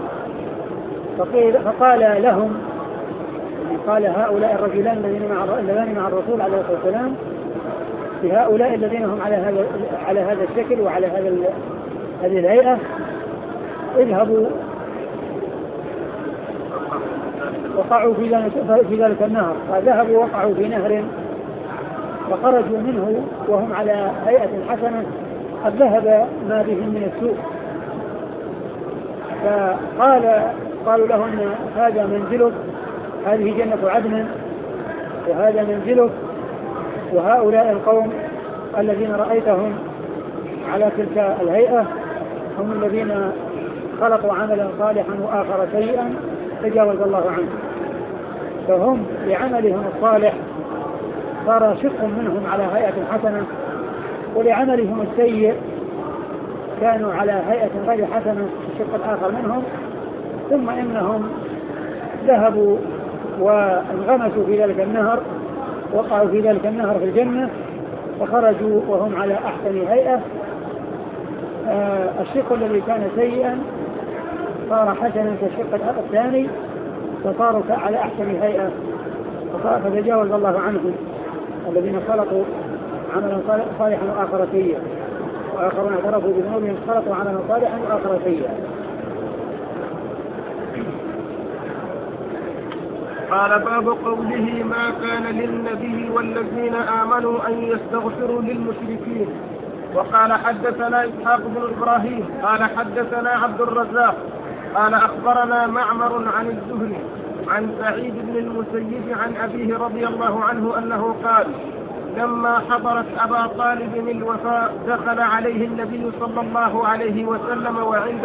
فقال لهم قال هؤلاء الرجلان الذين مع الرسول عليه الصلاة والسلام بهؤلاء الذين هم على هذا الشكل وعلى هذه الهيئة اذهبوا وقعوا في ذلك النهر. فذهبوا وقعوا في نهر فخرجوا منه وهم على هيئة حسنة قد ذهب ما بهم من السوء. فقالوا لهم هذا منزلك، هذه جنة عدن وهذا منزلك، وهؤلاء القوم الذين رأيتهم على تلك الهيئة هم الذين خلقوا عملا صالحا وآخر سيئا تجاوز الله عنه. فهم لعملهم الصالح صار شق منهم على هيئة حسنة، ولعملهم السيء كانوا على هيئة غير حسنة الشق الآخر منهم، ثم إنهم ذهبوا وانغمسوا في ذلك النهر، وقعوا في ذلك النهر في الجنة، وخرجوا وهم على أحسن هيئة. الشق الذي كان سيئا صار حسنا كالشق الثاني، فصاروا على أحسن هيئة، فتجاوز الله عنهم الذين خلقوا عملا صالحا وآخر سيئا، وآخرون اعترفوا بذنوبهم خلقوا عملا صالحا وآخر سيئا. قال باب قوله ما كان للنبي والذين آمنوا أن يستغفروا للمشركين. وقال حدثنا إسحاق بن إبراهيم قال حدثنا عبد الرزاق قال أخبرنا معمر عن الزهري عن سعيد بن المسيب عن أبيه رضي الله عنه أنه قال لما حضرت أبا طالب الوفاة دخل عليه النبي صلى الله عليه وسلم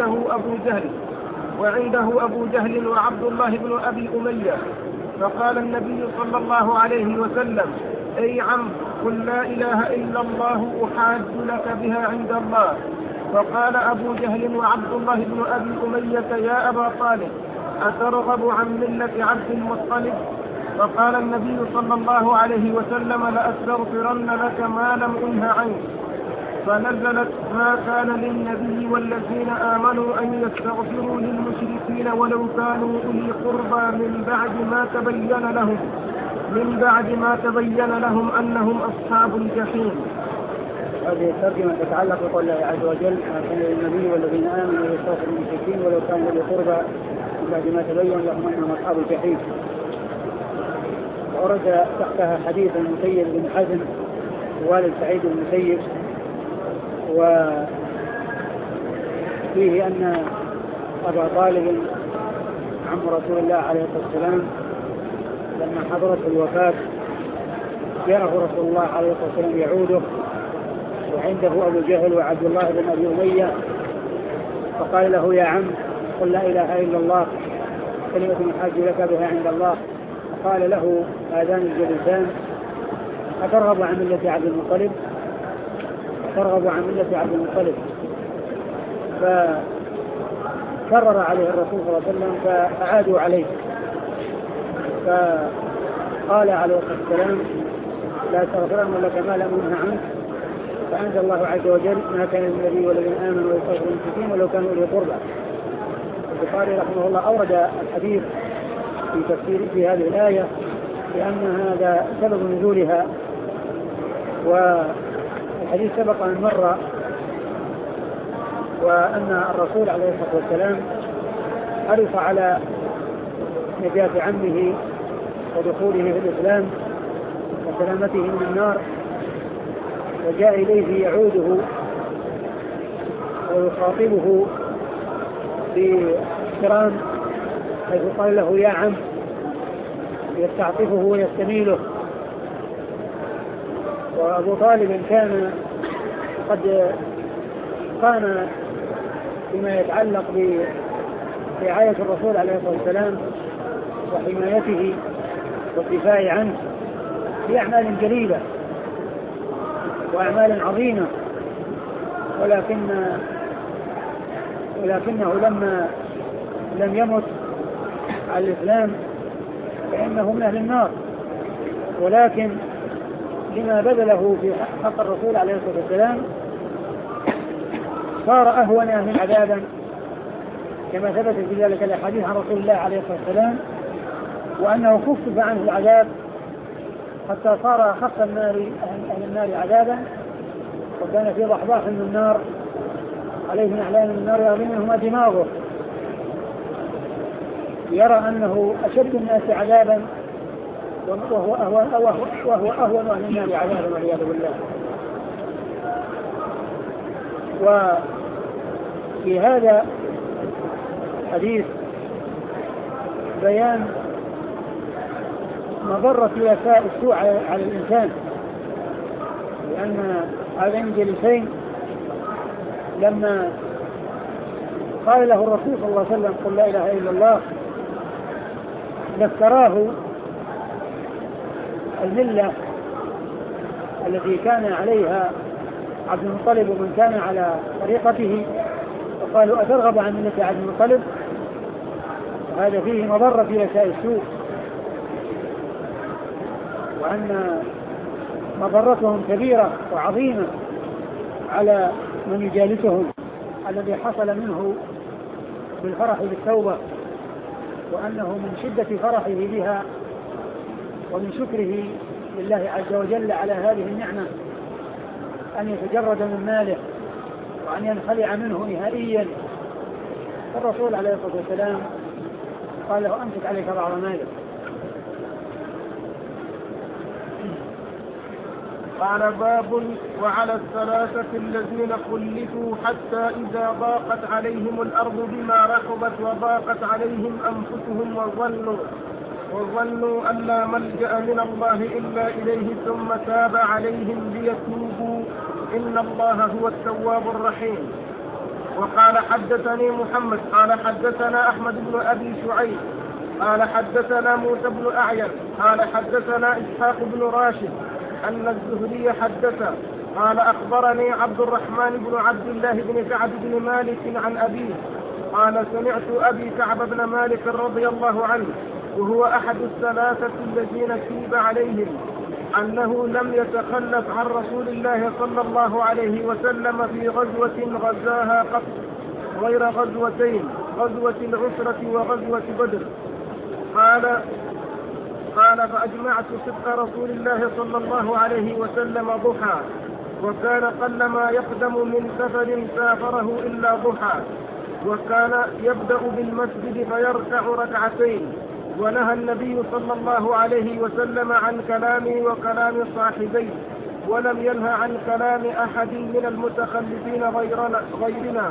وعنده أبو جهل وعبد الله بن أبي أمية، فقال النبي صلى الله عليه وسلم أي عم قل لا إله إلا الله أحاج لك بها عند الله. فقال أبو جهل وعبد الله بن أبي أمية يا أبا طالب أترغب عن ملة عبد المطلب؟ فقال النبي صلى الله عليه وسلم لأستغفرن لك ما لم أنه عنك. فنزلت ما كان للنبي والذين آمنوا أن يستغفروا للمشركين ولو كانوا أولي قربى من بعد ما تبين لهم أنهم أصحاب الجحيم. هذه الترجمة تتعلق بقول الله عز وجل ما كان للنبي والذين آمنوا أن يستغفروا للمشركين ولو كانوا أولي قربى من بعد ما تبين لهم أنهم أصحاب الجحيم. ورد تحتها حديث المسيب بن حزم والد سعيد المسيب، وفيه أن أبا طالب عم رسول الله عليه الصلاة والسلام لما حضرته الوفاة جاءه رسول الله عليه الصلاة والسلام يعوده، وعنده أبو جهل وعبد الله بن أبي أمية، فقال له يا عم قل لا إله إلا الله كلمة يحاج لك بها عند الله. فقال له هذان الجلسان أترغب عن ملة عبد المطلب؟ ترغب عن ملة عبد المطلب. فكرر عليه الرسول صلى الله عليه وسلم فأعادوا عليه، فقال عليه الصلاة والسلام لا استغفرن لك ما لم أنه عنك. فأنزل الله عز وجل ما كان للنبي والذين آمنوا ويستغفروا للمشركين ولو كانوا أولي قربى. البخاري رحمه الله أورد الحديث في تفسير في هذه الآية لأن هذا سبب نزولها، والحديث سبق أن مر، وأن الرسول عليه الصلاة والسلام حرص على نجاة عمه ودخوله في الإسلام وسلامته من النار، وجاء إليه يعوده ويخاطبه باحترام حيث قال له يا عم يستعطفه ويستميله. وأبو طالب كان قد كان فيما يتعلق برعاية الرسول عليه الصلاة والسلام وحمايته والدفاع عنه في أعمال جليلة وأعمال عظيمة، ولكنه لما لم يمت على الإسلام فإنه من أهل النار، ولكن لما بذله في حق الرسول عليه الصلاة والسلام صار أهون أهل عذابا، كما ثبت في ذلك الحديث عن رسول الله عليه الصلاة والسلام، وأنه خفف عنه العذاب حتى صار أخف أهل النار عذابا. وكان في ضحضاح من النار عليه من أعلام النار يغلي منهما دماغه، يرى أنه أشد الناس عذابا وهو أهون أهل النار عذابا والعياذ بالله. وفي هذا الحديث بيان مضرة وفاء السوء على الإنسان، لأن هذين الجلسين لما قال له الرسول صلى الله عليه وسلم قل لا إله إلا الله ذكراه الملة التي كان عليها عبد المطلب ومن كان على طريقته، وقالوا أترغب عن ملة عبد المطلب؟ وهذا فيه مضرة في أشياء السوء، وأن مضرتهم كبيرة وعظيمة على من يجالسهم الذي حصل منه بالفرح بالتوبة، وأنه من شدة فرحه بها ومن شكره لله عز وجل على هذه النعمة أن يتجرد من ماله وأن ينخلع منه نهائيا. فالرسول عليه الصلاة والسلام قال له أمسك عليك بعض مالك. قال باب وعلى الثلاثة الذين خلفوا حتى إذا ضاقت عليهم الأرض بما رحبت وضاقت عليهم أنفسهم وظنوا أن لا ملجأ من الله إلا إليه ثم تاب عليهم ليتوبوا إن الله هو التواب الرحيم. وقال حدثني محمد قال حدثنا أحمد بن أبي شعيب قال حدثنا موسى بن أعين قال حدثنا إسحاق بن راشد أن الزهري حدث قال أخبرني عبد الرحمن بن عبد الله بن كعب بن مالك عن أبيه قال سمعت أبي كعب بن مالك رضي الله عنه وهو أحد الثلاثة الذين تيب عليهم أنه لم يتخلف عن رسول الله صلى الله عليه وسلم في غزوة غزاها قط غير غزوتين، غزوة العسرة وغزوة بدر. قال فأجمعت صدق رسول الله صلى الله عليه وسلم ضحى، وكان قلما يقدم من سفر سافره إلا ضحى، وكان يبدأ بالمسجد فيركع ركعتين. ونهى النبي صلى الله عليه وسلم عن كلامي وكلام صاحبي، ولم ينهى عن كلام أحد من المتخلفين غيرنا،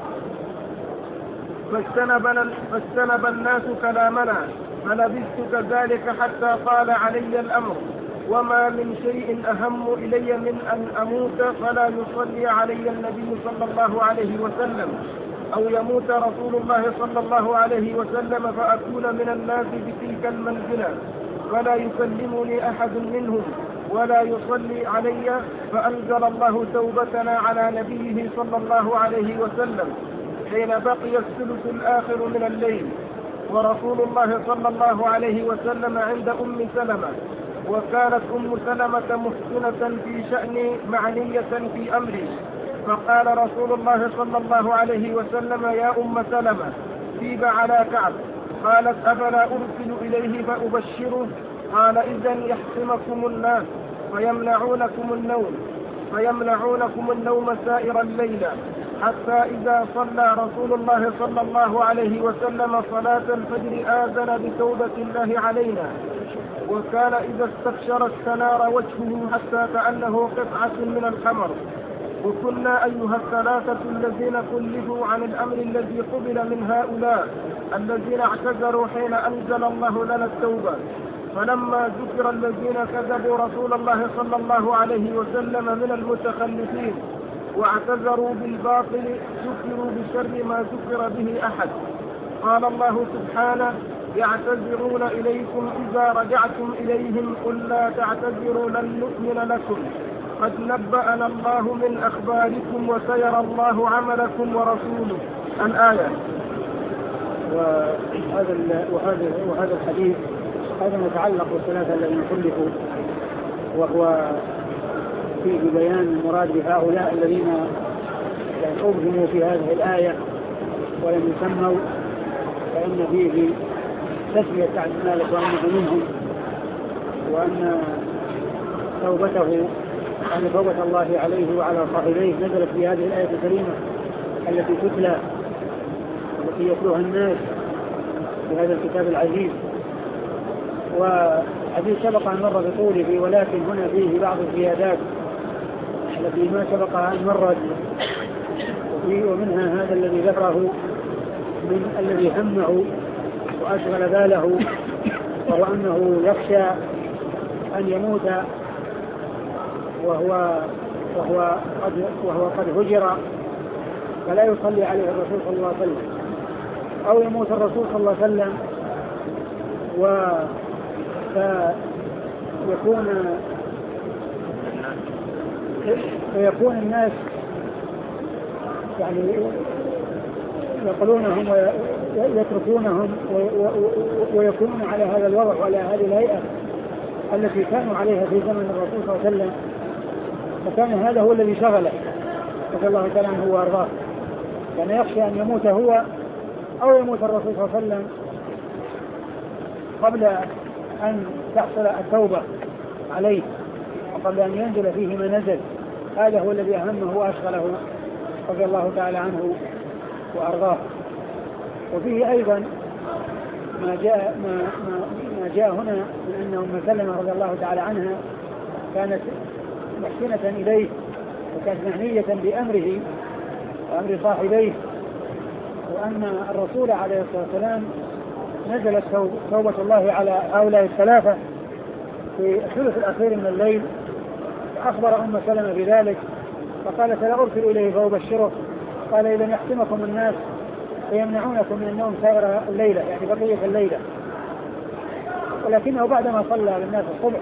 فاجتنب الناس كلامنا، فلبثت كذلك حتى طال علي الأمر. وما من شيء أهم إلي من أن أموت فلا يصلي علي النبي صلى الله عليه وسلم، أو يموت رسول الله صلى الله عليه وسلم فأكون من الناس بتلك المنزلة، فلا يكلمني أحد منهم ولا يصلي علي. فأنزل الله توبتنا على نبيه صلى الله عليه وسلم حين بقي الثلث الآخر من الليل، ورسول الله صلى الله عليه وسلم عند أم سلمة، وكانت أم سلمة محسنة في شأني معنية في أمري، فقال رسول الله صلى الله عليه وسلم يا أم سلمة تيب على كعب. قالت أفلا أرسل إليه فأبشره؟ قال إذن يحسمكم الناس فيمنعونكم النوم سائر الليل، حتى إذا صلى رسول الله صلى الله عليه وسلم صلاة الفجر آذن بتوبة الله علينا، وكان إذا استبشر استنار وجهه حتى كأنه قطعة من القمر. وكنا أيها الثلاثة الذين خلفوا عن الأمر الذي قبل من هؤلاء الذين اعتذروا حين أنزل الله لنا التوبة. فلما ذكر الذين كذبوا رسول الله صلى الله عليه وسلم من المتخلفين واعتذروا بالباطل ذكروا بشر ما ذكر به أحد. قال الله سبحانه يعتذرون إليكم إذا رجعتم إليهم قل لا تعتذروا لن نؤمن لكم قد نبأنا الله من أخباركم وسيرى الله عملكم ورسوله. الآية. وهذا الحديث هذا يتعلق بالثلاثة الذين خلفوا، وهو فيه بيان المراد بهؤلاء الذين أبهموا في هذه الآية ولم يسموا، فإن فيه تسمية سعد بن مالك وأنه منهم، وأن توبة الله عليه وعلى صاحبيه نزلت في هذه الآية الكريمة التي تتلى والتي يتلوها الناس في هذا الكتاب العزيز. وحديث سبق أن مر بطوله، ولكن هنا فيه بعض الزيادات التي ما سبق أن مرت، ومنها هذا الذي ذكره من الذي همه وأشغل باله، وهو أنه يخشى أن يموت وهو قد هجر فلا يصلي عليه الرسول صلى الله عليه وسلم، أو يموت الرسول صلى الله عليه وسلم فيكون ويكون الناس يعني يقولونهم ويتركونهم ويكونون على هذا الوضع وعلى هذه الهيئة التي كانوا عليها في زمن الرسول صلى الله عليه وسلم، فكان هذا هو الذي شغله رضي الله تعالى عنه وارضاه. كان يخشى ان يموت هو او يموت الرسول صلى الله عليه وسلم قبل ان تحصل التوبة عليه وقبل ان ينزل فيه ما نزل. هذا هو الذي اهمه واشغله رضي الله تعالى عنه وارضاه. وفيه ايضا ما جاء هنا من ان ام سلمة رضي الله تعالى عنها كانت محسنة اليه وكانت معنية بامره وامر صاحبيه، وان الرسول عليه الصلاة والسلام نزلت توبة الله على هؤلاء الثلاثة في الثلث الاخير من الليل، فاخبر ام سلمة بذلك فقالت لا ارسل اليه فابشره. قال اذا يحكمكم الناس ويمنعونكم من النوم سائر الليلة يعني بقية الليلة. ولكنه بعدما صلى بالناس الصبح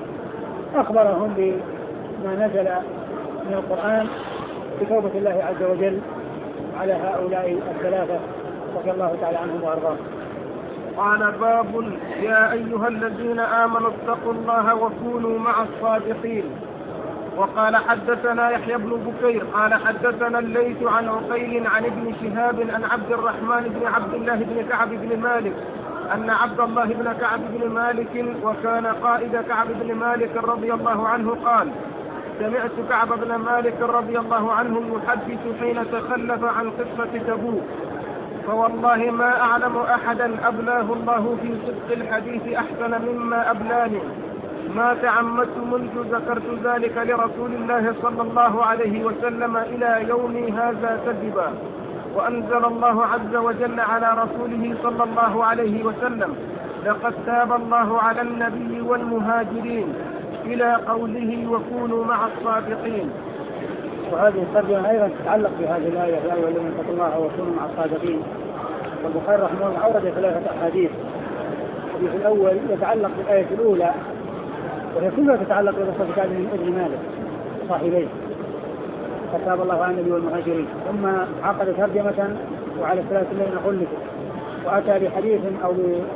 أخبرهم بما نزل من القرآن بتوبة الله عز وجل على هؤلاء الثلاثة رضي الله تعالى عنهم وأرضاهم. قال باب يا أيها الذين آمنوا اتقوا الله وكونوا مع الصادقين. وقال حدثنا يحيى بن بكير قال حدثنا الليث عن عقيل عن ابن شهاب عن عبد الرحمن بن عبد الله بن كعب بن مالك أن عبد الله بن كعب بن مالك وكان قائد كعب بن مالك رضي الله عنه قال سمعت كعب بن مالك رضي الله عنه يحدث حين تخلف عن قصة تبوك فوالله ما أعلم أحدا أبلاه الله في صدق الحديث أحسن مما أبلاني ما تعمدت منذ ذكرت ذلك لرسول الله صلى الله عليه وسلم إلى يومي هذا كذبا. وأنزل الله عز وجل على رسوله صلى الله عليه وسلم لقد تاب الله على النبي والمهاجرين إلى قوله وكونوا مع الصادقين. وهذه الترجمة أيضا تتعلق بهذه الآية يا أيها الذين اتقوا الله وكونوا مع الصادقين. والبخاري رحمه الله أورد ثلاثة أحاديث. الحديث الأول يتعلق بالآية الأولى وهي كلها تتعلق بقصة كعب بن مالك صاحبيه فتاب الله على النبي والمهاجرين، ثم عقد ترجمة وعلى الثلاث الذين خلفوا وأتى بحديث أو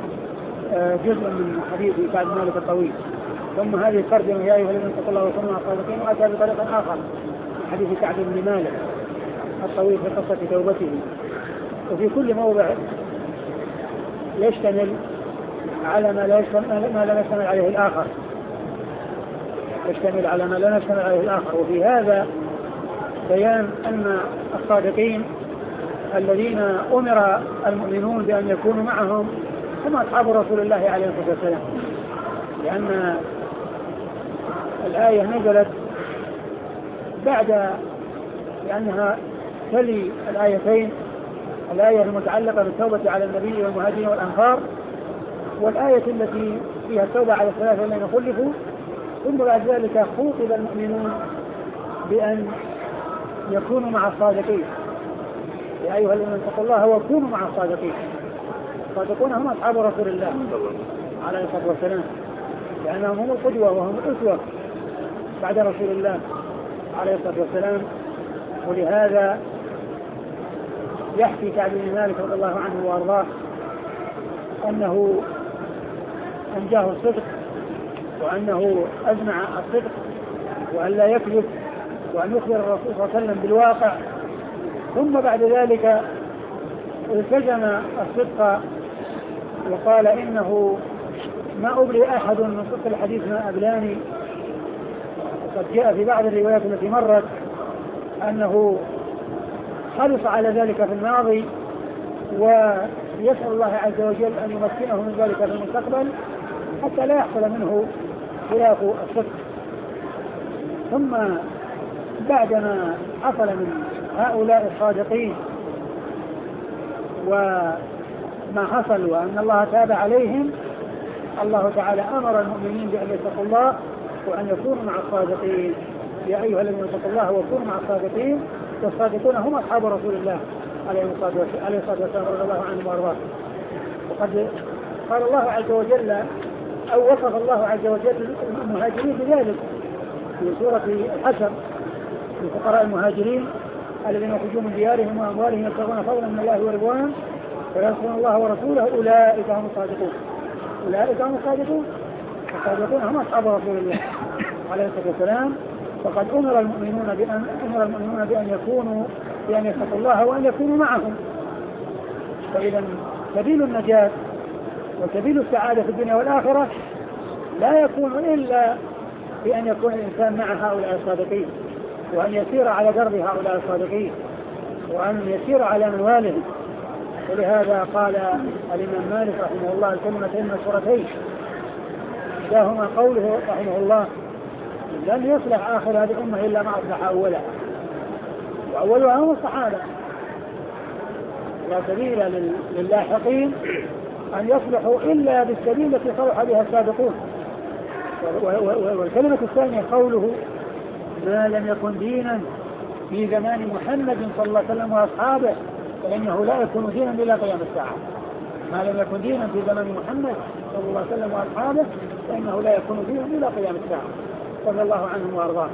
بجزء من حديث كعب بن مالك الطويل، ثم هذه الترجمة يا أيها الذين اتقوا الله وكونوا مع الصادقين وأتى بطريق آخر من حديث كعب بن مالك الطويل في قصة توبته. وفي كل موضع يشتمل على ما لا يشتمل عليه الآخر، يشتمل على ما لا يشتمل عليه الآخر. وفي هذا بيان أن الصادقين الذين أمر المؤمنون بأن يكونوا معهم هم أصحاب رسول الله عليه الصلاة والسلام، لأن الآية نزلت بعد لأنها تلي الآيتين، الآية المتعلقة بالتوبة على النبي والمهاجرين والأنصار والآية التي فيها التوبة على الثلاثة الذين خلفوا. ثم بعد ذلك خوطب المؤمنون بأن يكونوا مع الصادقين يا أيها الذين اتقوا الله وكونوا مع الصادقين. الصادقون هم أصحاب رسول الله عليه الصلاة والسلام لأنهم هم القدوة وهم الأسوة بعد رسول الله عليه الصلاة والسلام. ولهذا يحكي كعب بن مالك رضي الله عنه وأرضاه أنه أنجاه الصدق وأنه أجمع الصدق وأن لا يكذب وأن يخبر الرسول صلى الله عليه وسلم بالواقع. ثم بعد ذلك التزم الصدق وقال إنه ما أبلي أحد من صدق الحديث ما أبلاني. وقد جاء في بعض الروايات التي مرت أنه حرص على ذلك في الماضي ويسأل الله عز وجل أن يمكنه من ذلك في المستقبل حتى لا يحصل منه خلاف الصدق. ثم بعدما حصل من هؤلاء الصادقين وما حصل وأن الله تاب عليهم الله تعالى أمر المؤمنين بأن يتقوا الله وأن يكونوا مع الصادقين يا أيها الذين اتقوا الله وكونوا مع الصادقين. والصادقون هم أصحاب رسول الله عليه الصلاة والسلام رضي الله عنهم وأرضاه. وقد قال الله عز وجل أو وصف الله عز وجل المهاجرين بذلك في سورة الحشر للفقراء المهاجرين الذين يخرجون من ديارهم وأموالهم يبتغون فضلا من الله ورضوانه وينصرون الله ورسوله أولئك هم الصادقون. أولئك هم الصادقون، الصادقون هم أصحاب رسول الله عليه الصلاة والسلام. فقد أمر المؤمنون بأن يتقوا الله وأن يكونوا معهم. فإذا سبيل النجاة وسبيل السعادة في الدنيا والآخرة لا يكون إلا بأن يكون الإنسان مع هؤلاء الصادقين، وأن يسير على درب هؤلاء الصادقين، وأن يسير على منوالهم. ولهذا قال الإمام مالك رحمه الله الكلمتين المشهورتين إحداهما قوله رحمه الله: لن يصلح آخر هذه الأمة إلا ما أصلح أولها، وأولها هم الصحابة. لا سبيل للاحقين أن يصلحوا إلا بالسبيل التي صلح بها السابقون. والكلمة الثانية قوله: ما لم يكن دينا في زمان محمد صلى الله عليه وسلم وأصحابه فإنه لا يكون دينا إلى قيام الساعة. ما لم يكن دينا في زمان محمد صلى الله عليه وسلم وأصحابه فإنه لا يكون دينا إلى قيام الساعة. رضي الله عنهم وأرضاهم.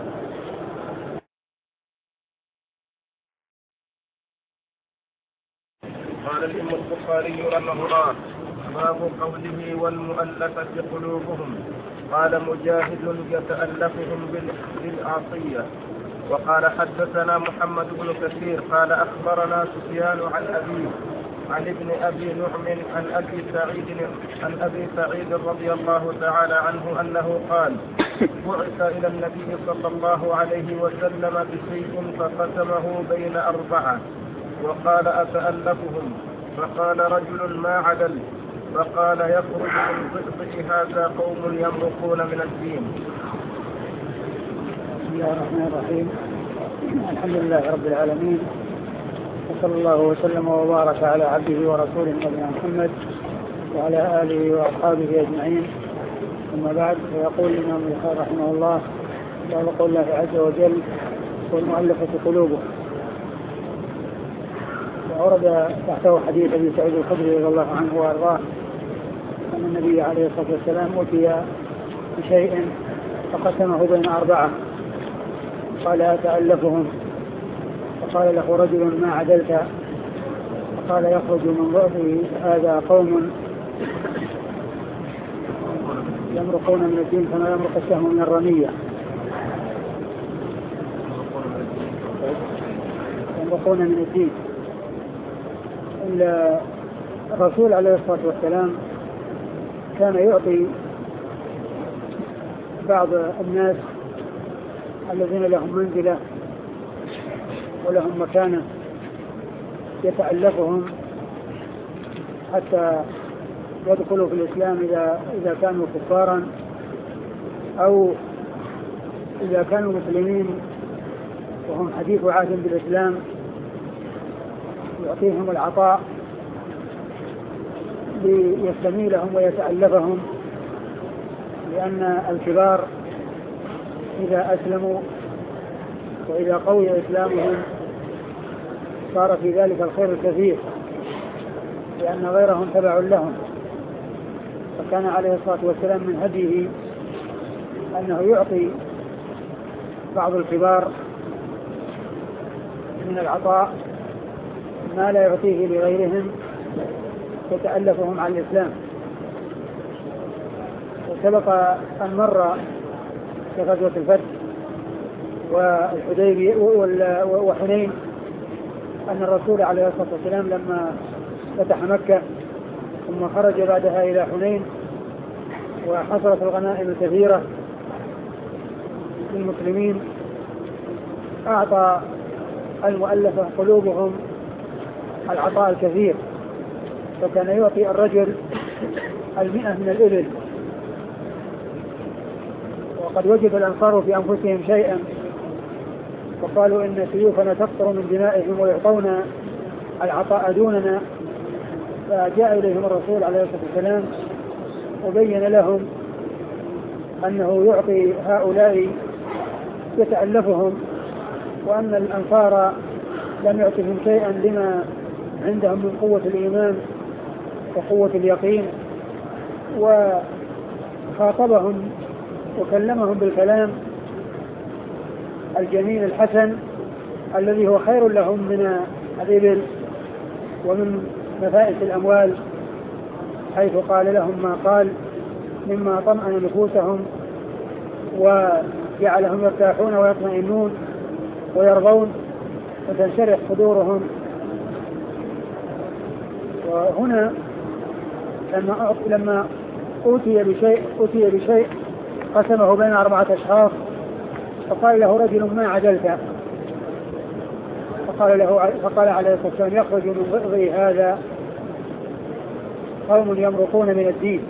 قال الإمام البخاري رحمه الله: باب قوله والمؤلفة قلوبهم. قال مجاهد: يتألفهم بالعصية. وقال حدثنا محمد بن كثير قال أخبرنا سفيان عن ابن أبي نعم عن أبي سعيد رضي الله تعالى عنه أنه قال: بعث إلى النبي صلى الله عليه وسلم بشيء فقسمه بين 4 وقال: أتألفهم؟ فقال رجل: ما عدل؟ فقال: يخرج من ضئضئ هذا قوم يمرقون من الدين. بسم الله الرحمن الرحيم. الحمد لله رب العالمين، وصلى الله وسلم وبارك على عبده ورسوله نبينا محمد وعلى آله وأصحابه أجمعين. أما بعد، فيقول الإمام البخاري رحمه الله: باب قول الله عز وجل: والمؤلفة قلوبهم. وأورد تحته حديث أبي سعيد الخدري رضي الله عنه وأرضاه أن النبي عليه الصلاة والسلام أوتي بشيء فقسمه بين 4 قال: أتألفهم؟ فقال له رجل: ما عدلت؟ فقال: يخرج من ضئضئ هذا قوم يمرقون من الدين كما يمرق السهم من الرمية. يمرقون من الدين. الرسول عليه الصلاة والسلام كان يعطي بعض الناس الذين لهم منزلة ولهم مكانة يتألفهم حتى يدخلوا في الإسلام إذا كانوا كفارا، أو إذا كانوا مسلمين وهم حديث عهد بالإسلام يعطيهم العطاء ليستميلهم ويتألفهم، لأن الكبار إذا أسلموا وإذا قوي إسلامهم صار في ذلك الخير الكثير، لأن غيرهم تبع لهم. فكان عليه الصلاة والسلام من هديه أنه يعطي بعض الكبار من العطاء ما لا يعطيه لغيرهم يتألفهم على الإسلام. وسبق أن مر في غزوة الفتح والحديبية وحنين أن الرسول عليه الصلاة والسلام لما فتح مكة ثم خرج بعدها إلى حنين وحصلت الغنائم الكثيرة للمسلمين أعطى المؤلفة قلوبهم العطاء الكثير، فكان يعطي الرجل 100 من الإبل. وقد وجد الأنصار في أنفسهم شيئا وقالوا إن سيوفنا تقطر من دمائهم ويعطون العطاء دوننا، فجاء إليهم الرسول عليه الصلاة والسلام وبين لهم أنه يعطي هؤلاء يتألفهم، وأن الأنصار لم يعطهم شيئا لما عندهم من قوة الإيمان وقوة اليقين. وخاطبهم وكلمهم بالكلام الجميل الحسن الذي هو خير لهم من الإبل ومن نفائس الأموال، حيث قال لهم ما قال مما طمأن نفوسهم وجعلهم يرتاحون ويطمئنون ويرضون وتنشرح صدورهم. وهنا لما أوتي بشيء قسمه بين 4 أشخاص، فقال له رجل ما عدلت، فقال عليه الصلاة والسلام يخرج من ضئضي هذا قوم يمرقون من الدين.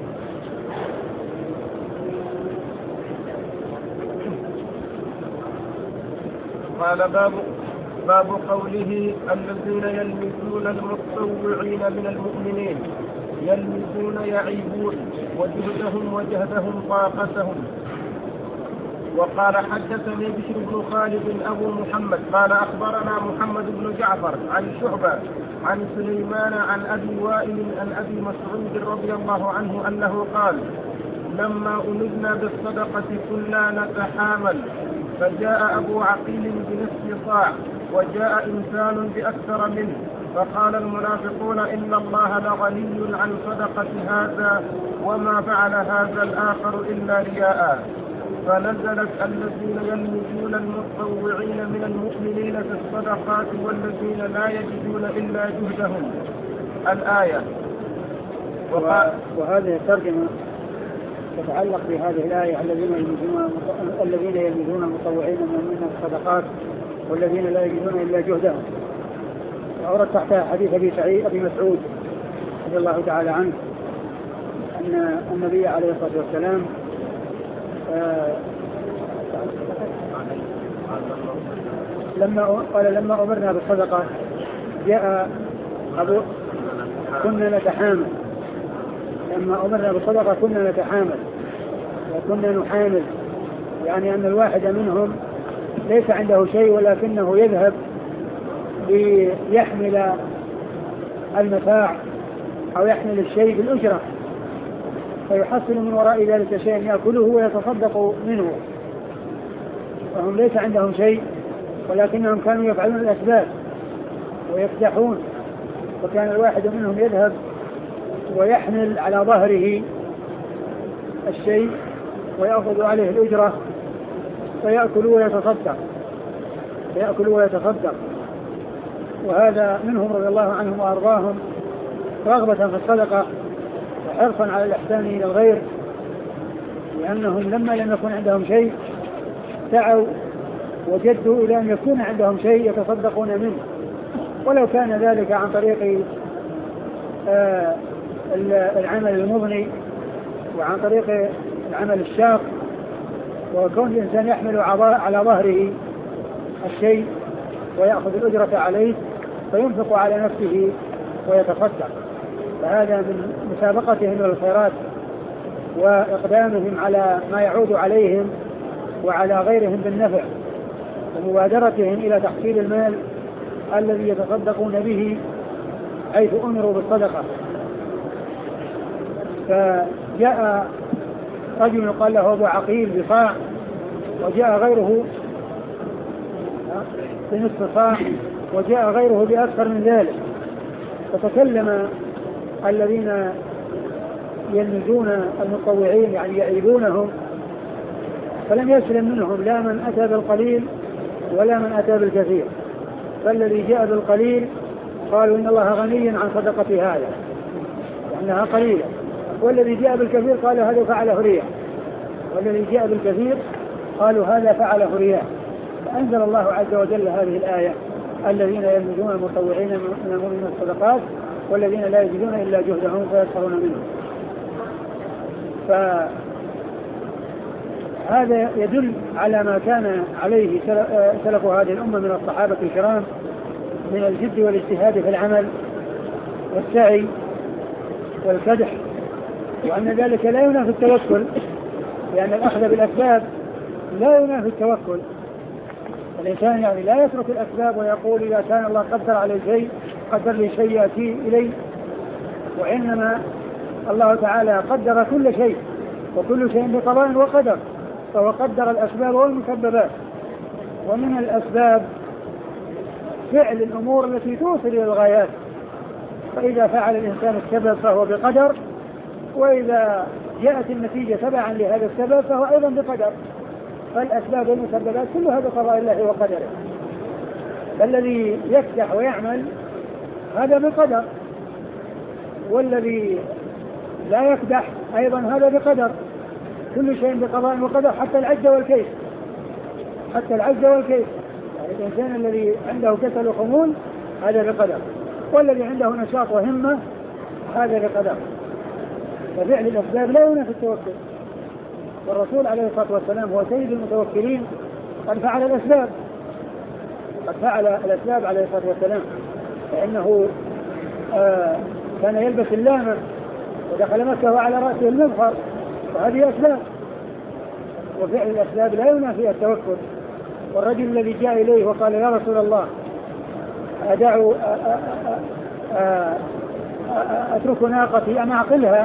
قال باب قوله الذين يلمزون المتطوعين من المؤمنين، يلمزون يعيبون وجهدهم طاقتهم. وقال حدثني بشر بن خالد أبو محمد قال أخبرنا محمد بن جعفر عن شعبة عن سليمان عن أبي وائل عن أبي مسعود رضي الله عنه أنه قال لما أمرنا بالصدقة كنا نتحامل، فجاء أبو عقيل بنصف صاع وجاء إنسان بأكثر منه، فقال المنافقون إن الله لغني عن صدقة هذا وما فعل هذا الآخر إلا رياء، فنزلت الذين يلمزون المتطوعين من المؤمنين في الصدقات والذين لا يجدون إلا جهدهم الآية. وهذه الترجمة تتعلق بهذه الآية الذين يلمزون المتطوعين من الصدقات والذين لا يجدون إلا جهدهم. وأورد تحتها حديث أبي مسعود رضي الله تعالى عنه أن النبي عليه الصلاة والسلام لما أمرنا بالصدقة جاء كنا نتحامل. لما أمرنا بالصدقة كنا نتحامل وكنا نحامل، يعني أن الواحد منهم ليس عنده شيء ولكنه يذهب ليحمل المتاع أو يحمل الشيء بالأجرة، فيحصل من وراء ذلك شيئا يأكله ويتصدق منه. وهم ليس عندهم شيء ولكنهم كانوا يفعلون الأسباب ويفتحون، وكان الواحد منهم يذهب ويحمل على ظهره الشيء ويأخذ عليه الأجرة فيأكل ويتصدق. وهذا منهم رضي الله عنهم وأرضاهم رغبة في الصدقة وحرصا على الإحسان إلى الغير، لأنهم لما لم يكن عندهم شيء سعوا وجدوا إلى أن يكون عندهم شيء يتصدقون منه، ولو كان ذلك عن طريق العمل المضني وعن طريق العمل الشاق، وكون الإنسان يحمل على ظهره الشيء ويأخذ الأجرة عليه فينفق على نفسه ويتصدق. فهذا من مسابقتهم للخيرات وإقدامهم على ما يعود عليهم وعلى غيرهم بالنفع، ومبادرتهم إلى تحصيل المال الذي يتصدقون به حيث أمروا بالصدقة. فجاء رجل يقال له أبو عقيل بصاع، وجاء غيره بنصف صاع، وجاء غيره بأكثر من ذلك. فتكلم الذين يلمزون المتطوعين يعني يعيبونهم، فلم يسلم منهم لا من أتى بالقليل ولا من أتى بالكثير. فالذي جاء بالقليل قالوا إن الله غني عن صدقة هذا لأنها قليلة، والذي جاء بالكثير قالوا هذا فعله رياء، والذي جاء بالكثير قالوا هذا فعله رياء. فأنزل الله عز وجل هذه الآية الذين يلمزون المتطوعين من الصدقات والذين لا يجدون إلا جهدهم فيسخرون منهم. فهذا يدل على ما كان عليه سلف هذه الأمة من الصحابة الكرام من الجد والاجتهاد في العمل والسعي والكدح، وأن ذلك لا ينافي التوكل، لأن الأخذ بالأسباب لا ينافي التوكل. الإنسان يعني لا يترك الأسباب ويقول إذا كان الله قدر على شيء قدر لي شيء يأتي إلي، وإنما الله تعالى قدر كل شيء وكل شيء بقضاء وقدر، فهو قدر الأسباب والمسببات، ومن الأسباب فعل الأمور التي توصل إلى الغايات، فإذا فعل الإنسان السبب فهو بقدر، وإذا جاءت النتيجة تبعا لهذا السبب فهو أيضا بقدر. فالأسباب والمسببات كلها بقضاء الله وقدره. فالذي يكدح ويعمل هذا بقدر، والذي لا يكدح أيضا هذا بقدر. كل شيء بقضاء وقدر، حتى العجز والكيس. حتى العجز والكيس، يعني الإنسان الذي عنده كسل وخمول هذا بقدر، والذي عنده نشاط وهمة هذا بقدر. ففعل الأسباب لا ينافي التوكل، والرسول عليه الصلاة والسلام هو سيد المتوكلين، قد فعل الأسباب، قد فعل الأسباب عليه الصلاة والسلام، فإنه كان يلبس اللامة ودخل مكة وعلى رأسه المظفر، وهذه أسباب. وفعل الأسباب لا ينافي التوكل. والرجل الذي جاء إليه وقال يا رسول الله أترك ناقتي أم أعقلها،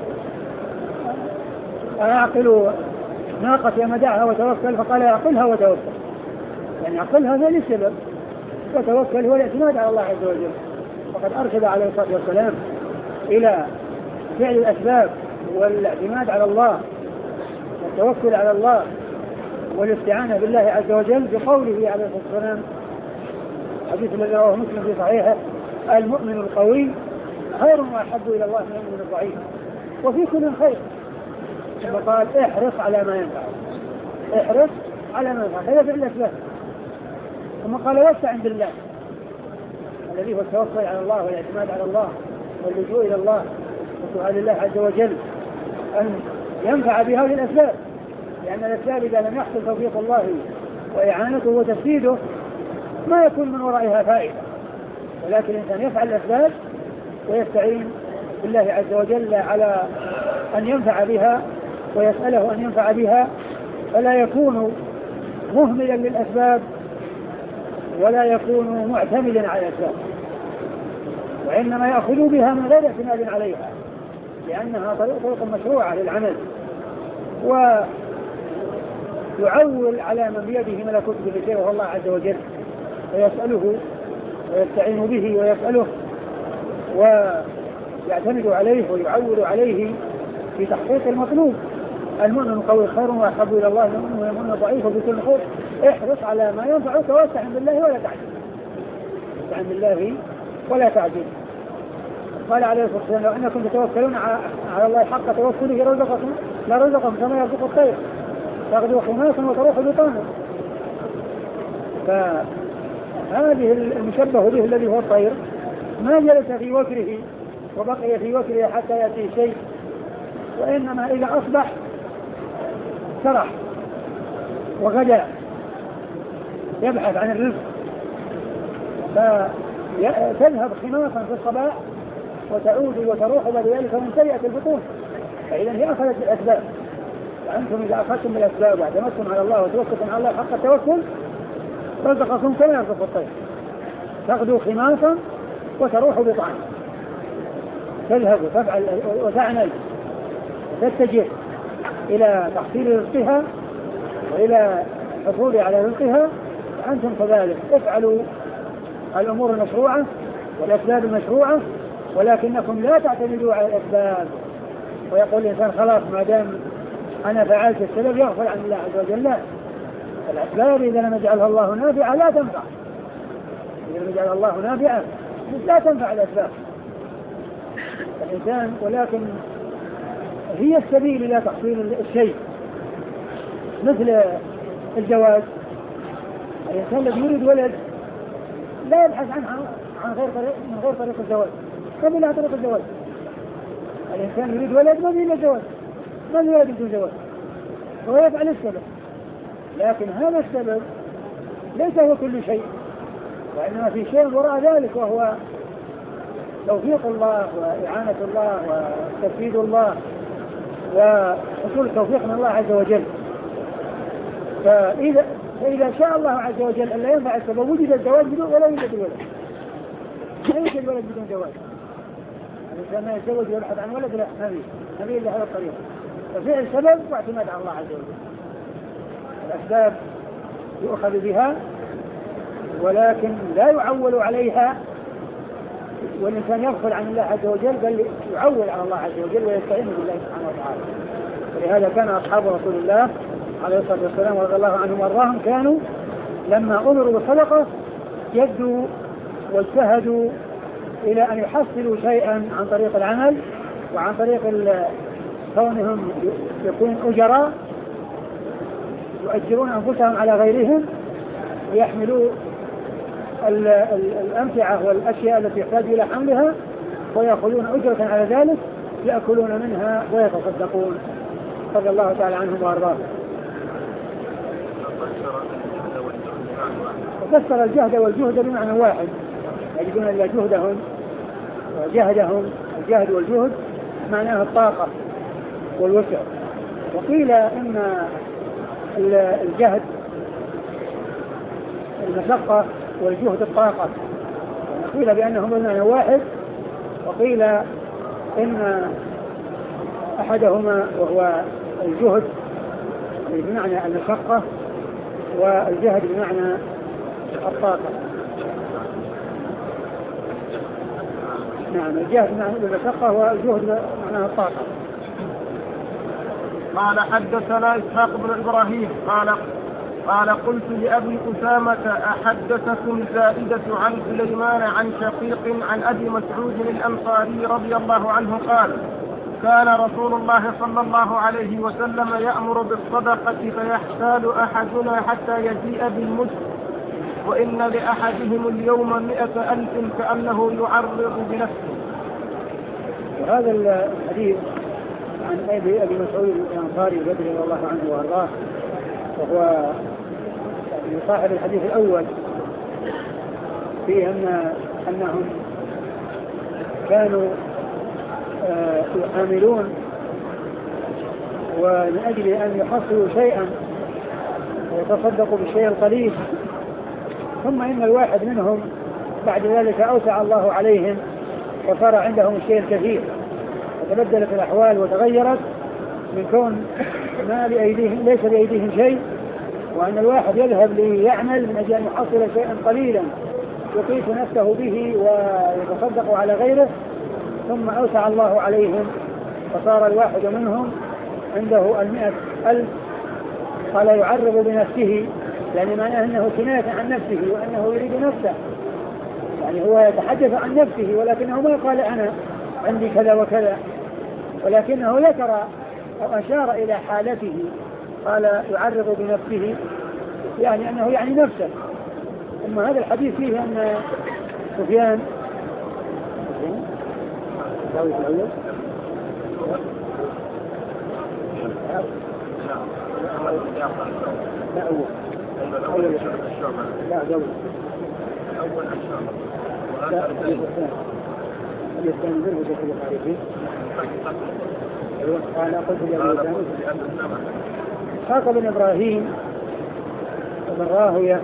أعقل ناقتي أم أدعها وتوكل؟ فقال أعقلها وتوكل، يعني أعقلها هذا السبب، وتوكل هو الاعتماد على الله عز وجل. وقد أرشد عليه الصلاة والسلام إلى فعل الأسباب والاعتماد على الله والتوكل على الله والاستعانة بالله عز وجل بقوله عليه الصلاة والسلام، حديث الذي رواه مسلم في صحيحه: المؤمن القوي خير وأحب إلى الله من المؤمن الضعيف، وفي كل خير. ثم قال احرص على ما ينفع، احرص على ما ينفع، هذا فعل الأسباب. ثم قال واستعن بالله، الذي هو التوكل على الله والاعتماد على الله واللجوء إلى الله وسؤال الله عز وجل أن ينفع بهذه الأسباب، لأن الأسباب إذا لم يحصل توفيق الله وإعانته وتسديده ما يكون من ورائها فائدة. ولكن الإنسان يفعل الأسباب ويستعين بالله عز وجل على أن ينفع بها ويسأله أن ينفع بها، فلا يكون مهملا للأسباب ولا يكون معتمدا على الأسباب، وإنما يأخذ بها من غير اعتماد عليها، لأنها طريق مشروعة للعمل. ويعول على من بيده ملكوت كل شيء وهو الله عز وجل، ويسأله ويستعين به ويسأله ويعتمد عليه ويعول عليه في تحقيق المطلوب. المؤمن القوي خير وأحب إلى الله من المؤمن الضعيف في كل خير. احرص على ما ينفعك واستعن بالله ولا تعجل، استعن بالله ولا تعجل. قال عليه الصلاة والسلام: لو أنكم تتوكلون على الله حق توكله لرزقكم كما يرزق الطير تغدو خماسا وتروح بطانا. فهذه المشبه به الذي هو الطير ما جلس في وكره وبقي في وكره حتى يأتي شيء، وإنما إذا أصبح سرح وغدا يبحث عن الرزق، فتذهب خماسا في الصباح وتعود وتروح بعد ذلك منتهية البطون. فإذا هي أخذت بالأسباب، وأنتم إذا أخذتم بالأسباب واعتمدتم على الله وتوكلتم على الله حق التوكل رزقكم كما يرزق الطير تغدو خماسا وتروح بطعام. تذهب وتفعل وتعمل وتتجه إلى تحصيل رزقها وإلى الحصول على رزقها، وأنتم كذلك افعلوا الأمور المشروعة والأسباب المشروعة، ولكنكم لا تعتمدوا على الأسباب ويقول الإنسان خلاص ما دام أنا فعلت السبب يغفر عن الله عز وجل. لا، الأسباب إذا لم يجعلها الله نافعة لا تنفع، إذا لم يجعلها الله نافعة لا تنفع الأسباب الإنسان، ولكن هي السبيل إلى تحصيل الشيء. مثل الجواز، الإنسان الذي يريد ولد لا يبحث عنها من غير طريق الزواج، ما بلا طريق الزواج. الإنسان يريد ولد ما بلا زواج، ما يريد بدون زواج، هو يفعل السبب، لكن هذا السبب ليس هو كل شيء، وإنما في شيء وراء ذلك، وهو توفيق الله وإعانة الله وتسديد الله وحصول التوفيق من الله عز وجل. فإذا شاء الله عز وجل أن لا ينفع السبب وجد الزواج بدون ولا يوجد الولد، لا يوجد الولد بدون زواج. الإنسان ما يتزوج ويبحث عن ولد، لا، نبي إلا هذا الطريق. ففعل سبب واعتماد على الله عز وجل. الأسباب يؤخذ بها ولكن لا يعول عليها، والإنسان يغفل عن الله عز وجل بل يعول على الله عز وجل ويستعين بالله سبحانه وتعالى. ولهذا كان أصحاب رسول الله عليه الصلاة والسلام رضي الله عنهم وارضاهم كانوا لما أمروا بالصدقة جدوا واجتهدوا إلى أن يحصلوا شيئا عن طريق العمل وعن طريق كونهم يكون أجراء يؤجرون أنفسهم على غيرهم ويحملوا الأمتعة والأشياء التي يحتاج إلى حملها ويأخذون أجرة على ذلك يأكلون منها ويتصدقون رضي الله تعالى عنهم وأرضاهم. وفسر الجهد والجهد بمعنى واحد، يجدون إلى جهدهم وجهدهم، الجهد والجهد معناه الطاقة والوسع. وقيل إن الجهد المشقة والجهد الطاقة، وقيل بأنهم بمعنى واحد، وقيل إن أحدهما وهو الجهد بمعنى المشقة والجهد بمعنى الطاقة. نعم، الجهد بمعنى المشقة والجهد بمعنى الطاقة. قال حدثنا إسحاق بن إبراهيم قال قلت لأبي أسامة أحدثكم زائدة عن سليمان عن شقيق عن أبي مسعود الأنصاري رضي الله عنه قال كان رسول الله صلى الله عليه وسلم يأمر بالصدقة فيحتال أحدنا حتى يجيء بالمد وإن لأحدهم اليوم 100,000 كأنه يعرض بنفسه. وهذا الحديث عن أبي مسعود الأنصاري رضي الله عنه وأرضاه، وهو صاحب الحديث الأول فيه أنهم كانوا يعاملون ومن أجل أن يحصلوا شيئا ويتصدقوا بالشيء القليل، ثم إن الواحد منهم بعد ذلك أوسع الله عليهم وصار عندهم الشيء الكثير وتبدلت الأحوال وتغيرت من كون ما لأيديهم ليس لأيديهم شيء، وأن الواحد يذهب ليعمل من أجل أن يحصل شيئا قليلا يقيس نفسه به ويتصدق على غيره، ثم أوسع الله عليهم فصار الواحد منهم عنده 100,000. قال يعرض بنفسه، يعني معناه أنه كناية عن نفسه وأنه يريد نفسه، يعني هو يتحدث عن نفسه ولكنه ما قال أنا عندي كذا وكذا، ولكنه ذكر أو أشار إلى حالته، قال يعرض بنفسه يعني أنه يعني نفسه. ثم هذا الحديث فيه أن سفيان إسحاق بن إبراهيم بن راهوية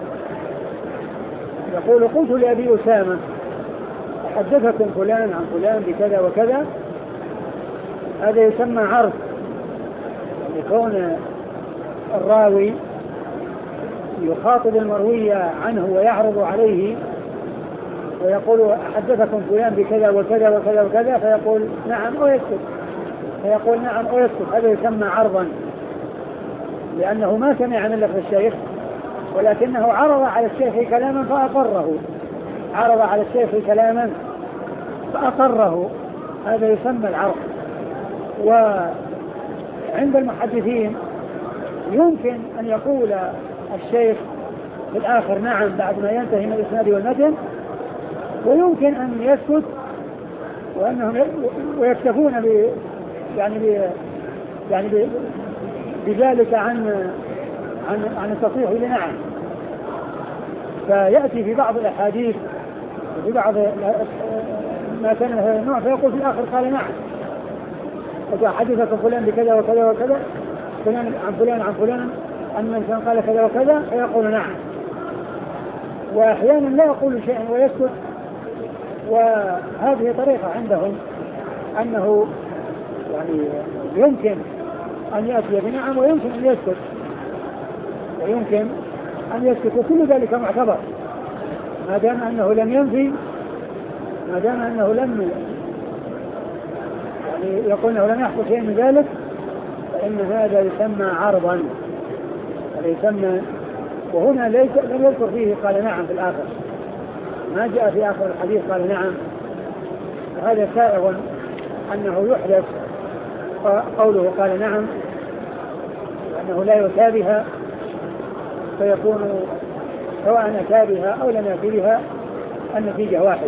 يقول قلت لأبي أسامة حدثكم فلان عن فلان بكذا وكذا. هذا يسمى عرض، يكون الراوي يخاطب المروي عنه ويعرض عليه ويقول حدثكم فلان بكذا وكذا وكذا وكذا، فيقول نعم أو يسكت، فيقول نعم أو يسكت. هذا يسمى عرضا، لأنه ما سمع من لفظ الشيخ ولكنه عرض على الشيخ كلاما فأقره، عرض على الشيخ كلاما فأقره، هذا يسمى العرض. وعند المحدثين يمكن أن يقول الشيخ في الآخر نعم بعد ما ينتهي من الإسناد والمتن، ويمكن أن يسكت وأنهم ويكتفون بذلك عن التصريح بنعم. فيأتي في بعض الأحاديث وفي بعض ما كان هذا النوع فيقول في الآخر قال نعم، إذا حدثك فلان بكذا وكذا وكذا، فلان عن فلان عن فلان أن الإنسان قال كذا وكذا فيقول نعم. وأحيانا لا يقول شيئا ويسكت، وهذه طريقة عندهم أنه يعني يمكن أن يأتي بنعم ويمكن أن يسكت، ويمكن أن يسكت، وكل ذلك معتبر ما دام أنه لم ينفي، ما دام أنه لم يعني يقول أنه لم يحصل شيء من ذلك، فإن هذا يسمى عرضا، هذا يسمى. وهنا لم يذكر فيه قال نعم في الآخر، ما جاء في آخر الحديث قال نعم، وهذا سائغ أنه يحدث قوله قال نعم، وأنه لا يتابها، فيكون سواء أتى بها أو لم يأتي بها النتيجة واحدة.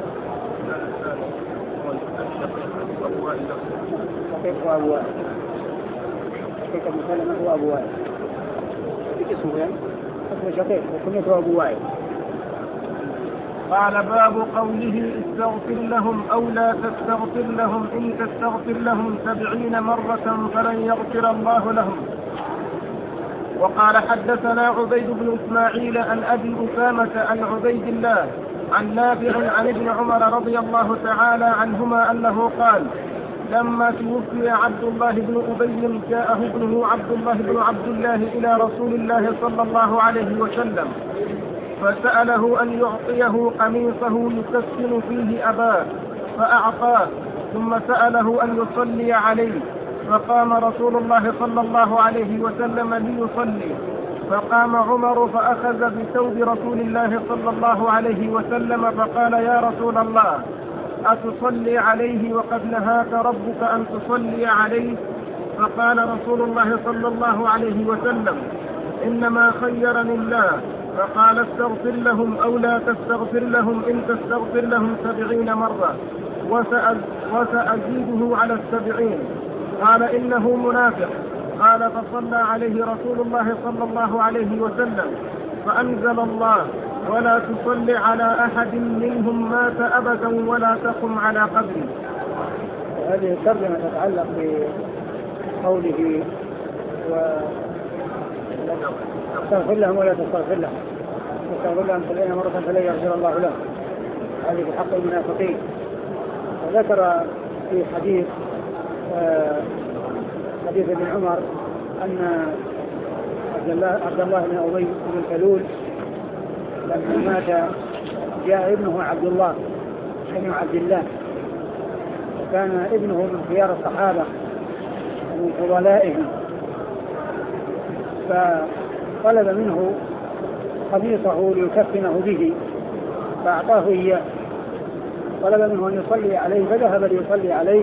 شقيق وأبو وائل، شقيق بن سلمة وأبو وائل، اسمه يعني اسمه شقيق وكنيته أبو وائل. قال باب قوله استغفر لهم أو لا تستغفر لهم إن تستغفر لهم 70 مرة فلن يغفر الله لهم. وقال حدثنا عبيد بن إسماعيل عن أبي أسامة عن عبيد الله عن نافع عن ابن عمر رضي الله تعالى عنهما أنه قال لما توفي عبد الله بن أبي جاءه ابنه عبد الله بن عبد الله إلى رسول الله صلى الله عليه وسلم فسأله أن يعطيه قميصه يكفن فيه أباه فأعطاه، ثم سأله أن يصلي عليه، فقام رسول الله صلى الله عليه وسلم ليصلي، فقام عمر فأخذ بثوب رسول الله صلى الله عليه وسلم فقال يا رسول الله أتصلي عليه وقد نهاك ربك أن تصلي عليه؟ فقال رسول الله صلى الله عليه وسلم إنما خيرني الله، فقال استغفر لهم أو لا تستغفر لهم إن تستغفر لهم 70 مرة وسأزيده على 70. قال إنه منافق. قال فصلى عليه رسول الله صلى الله عليه وسلم فأنزل الله ولا تصل على أحد منهم مات أبدا ولا تقم على قبره. هذه الترجمة تتعلق بقوله استغفر لهم ولا تستغفر لهم، استغفر لهم 70 مرة فلا يغفر الله لهم، هذه بحق المنافقين. وذكر في حديث ابن عمر أن عبد الله بن أبي بن سلول لما مات جاء ابنه عبد الله بن عبد الله، وكان ابنه من خيار الصحابة ومن فضلائهم، فطلب منه قميصه ليكفنه به فأعطاه إياه، طلب منه أن يصلي عليه فذهب ليصلي عليه،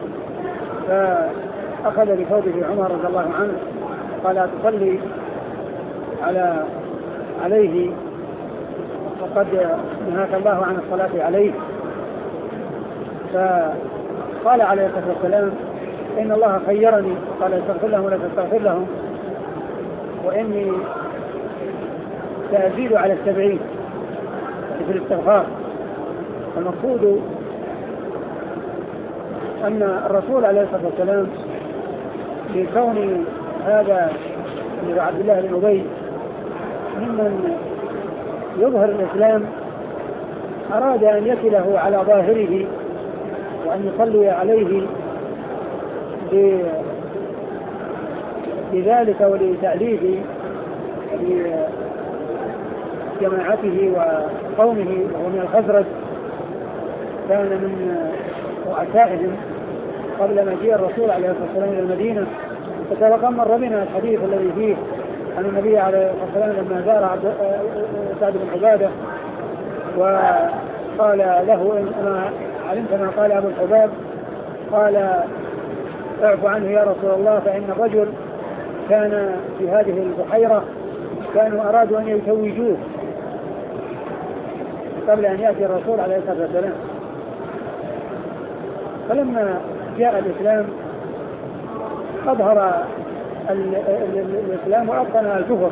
فأخذ بثوبه عمر رضي الله عنه قال أتصلي عليه وقد نهاك الله عن الصلاة عليه؟ فقال عليه الصلاة والسلام إن الله خيرني، قال استغفر لهم ولا تستغفر لهم، وإني سأزيد على 70 في الاستغفار. المقصود أن الرسول عليه الصلاة والسلام لكون هذا عبد الله بن أبي ممن يظهر الإسلام أراد أن يكله على ظاهره وأن يصلي عليه بذلك ولتأليف جماعته وقومه، وهو من الخزرج، كان من رؤسائهم قبل مجيء الرسول عليه الصلاة والسلام إلى المدينة. وسبق مر بنا الحديث الذي فيه أن النبي عليه الصلاة والسلام لما زار سعد بن عبادة وقال له إن أنا علمت ما قال أبو الحباب، قال اعف عنه يا رسول الله، فإن الرجل كان في هذه البحيرة كانوا أرادوا أن يتوجوه قبل أن يأتي الرسول عليه الصلاة والسلام. فلما جاء الإسلام أظهر الإسلام وأبطن الكفر،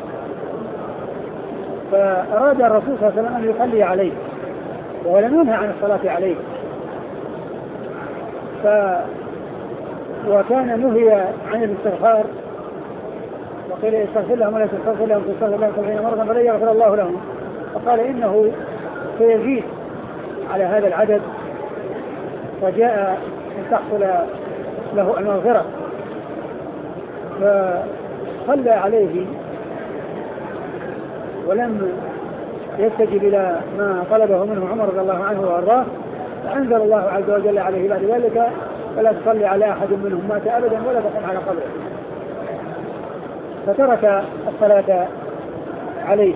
فأراد الرسول صلى الله عليه وسلم أن يصلي عليه ولم ينهى عن الصلاة عليه، وكان نهي عن الاستغفار، وقيل استغفر لهم ولا تستغفر لهم تستغفر لهم 70 مرة فلن يغفر الله لهم، فقال إنه سيزيد على هذا العدد، وجاء أن تحصل له المغفرة، فصلى عليه ولم يستجب إلى ما طلبه منه عمر رضي الله عنه وأرضاه، فأنزل الله عز وجل عليه بعد ذلك: فلا تصلي على أحد منهم مات أبدا ولا تقم على قبره، فترك الصلاة عليه.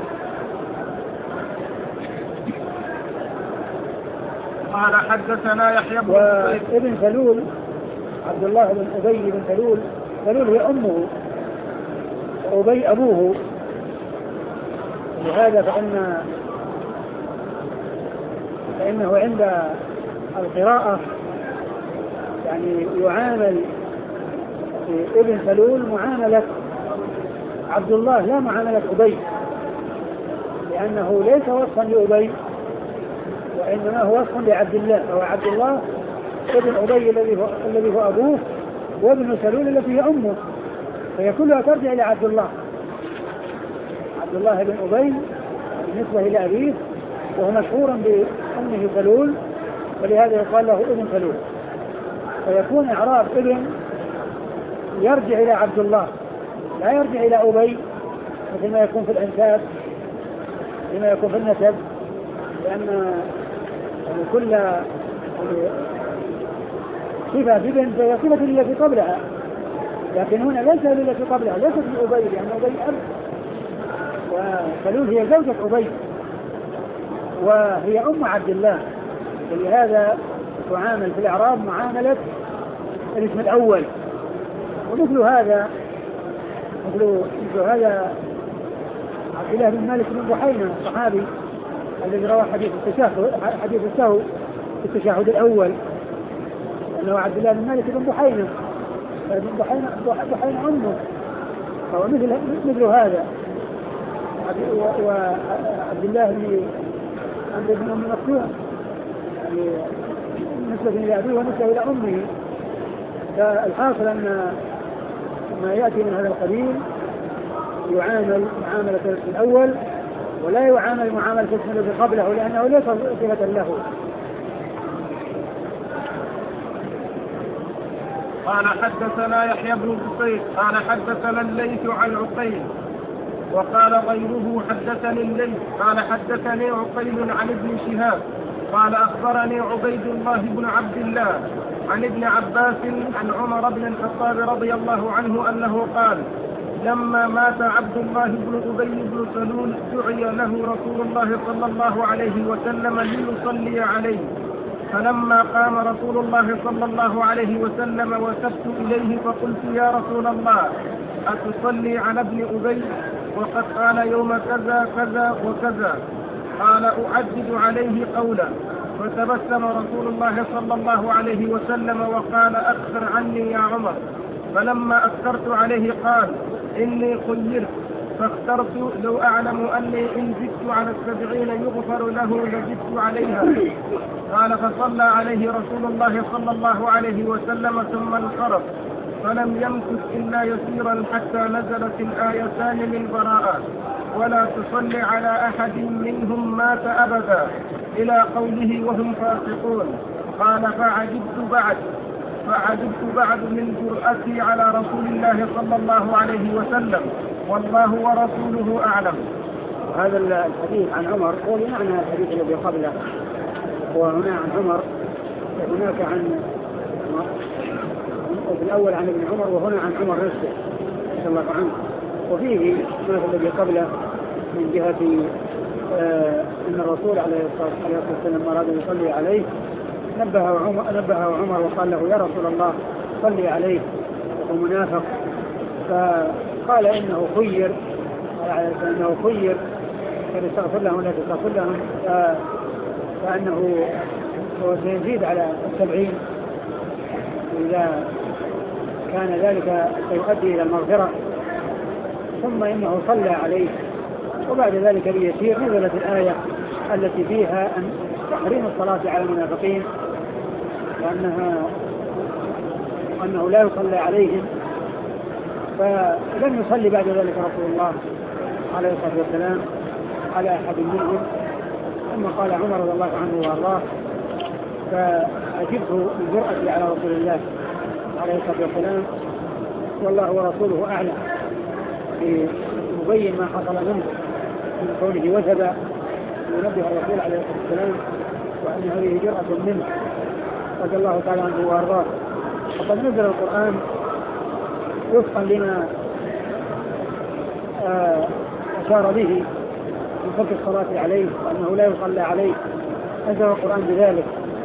قال حدثنا يحيى بن وابن سلول عبد الله بن أبي بن سلول، سلول هي أمه وأبي أبوه، لهذا فإنه عند القراءة يعني يعامل ابن سلول معاملة عبد الله لا معاملة أبي، لأنه ليس وصفا لأبي وإنما هو وصف لعبد الله، فهو عبد الله ابن أبي الذي هو أبوه، وابن سلول التي هي أمه، فهي كلها ترجع إلى عبد الله. عبد الله بن أبي بالنسبة إلى أبيه، وهو مشهور بأمه سلول، ولهذا يقال له ابن سلول، فيكون إعراب ابن يرجع إلى عبد الله لا يرجع إلى أبي مثل ما يكون في الأنساب، لما يكون في النسب، لأن كل صفة بابن فهي صفة التي قبلها، لكن هنا ليس التي قبلها ليست لأبي، لأن أبي أب، وسلول هي زوجة أبي وهي أم عبد الله، ولهذا تعامل في الإعراب معاملة الاسم الأول. ومثل هذا عبد الله بن مالك بن بحينة الصحابي الذي روى حديث السهو في التشهد الأول، أنه عبد الله بن مالك بن بحينة أمه، فهو مثل هذا. وعبد الله بن أم مكتوم يعني نسبة إلى أبيه ونسبة إلى أمه. فالحاصل أن ما يأتي من هذا القبيل يعامل معاملة الأول ولا يعامل معاملة الذي قبله، لأنه ليس صفة له. قال حدثنا يحيى بن بصير قال حدثنا الليث عن عقيل، وقال غيره حدثني الليث قال حدثني عقيل عن ابن شهاب قال أخبرني عبيد الله بن عبد الله عن ابن عباس عن عمر بن الخطاب رضي الله عنه أنه قال: لما مات عبد الله بن أبي بن سلول دعي له رسول الله صلى الله عليه وسلم ليصلي عليه، فلما قام رسول الله صلى الله عليه وسلم وسبت إليه فقلت: يا رسول الله، أتصلي على ابن أبي وقد قال يوم كذا كذا وكذا؟ قال: أعدد عليه قولا. فتبسم رسول الله صلى الله عليه وسلم وقال: أكثر عني يا عمر. فلما أكثرت عليه قال: إني خيرت فاخترت لو أعلم أني إن زدت على 70 يغفر له لزدت عليها. قال: فصلى عليه رسول الله صلى الله عليه وسلم ثم انصرف، فلم يمكث إلا يسيرا حتى نزلت الآيتان من براءة: ولا تصلي على أحد منهم مات أبدا، إلى قوله وهم فاسقون. قال: فعجبت بعد من جرأتي على رسول الله صلى الله عليه وسلم، والله ورسوله أعلم. وهذا الحديث عن عمر هو بمعنى الحديث الذي قبله، وهنا عن عمر، هناك عن في الأول عن ابن عمر، وهنا عن عمر نفسه رضي الله عنه. وفيه ما الذي قبله من جهة أن الرسول عليه الصلاة والسلام أراد أن يصلي عليه، نبهه عمر وقال له: يا رسول الله، صلي عليه، وهو منافق. فقال: إنه خير كان يستغفر لهم ولا تستغفر لهم، فأنه هو سيزيد على 70 إذا كان ذلك سيؤدي إلى المغفرة. ثم إنه صلى عليه، وبعد ذلك بيسير نزلت الآية التي فيها أن تحريم الصلاة على المنافقين، وأنه لا يصلى عليهم. فلم يصلي بعد ذلك رسول الله عليه الصلاة والسلام على أحد منهم. ثم قال عمر رضي الله عنه وارضاه: فأجبه من جرأتي على رسول الله عليه الصلاة والسلام، والله ورسوله أعلم، ليبين ما حصل منه. من كونه وثب ينبه الرسول عليه الصلاة والسلام وأن هذه جرأة منه رضي الله تعالى عنه وأرضاه. وقد نزل القرآن وفقا لما أشار به من فضل الصلاة عليه وأنه لا يصلى عليه، نزل القرآن بذلك.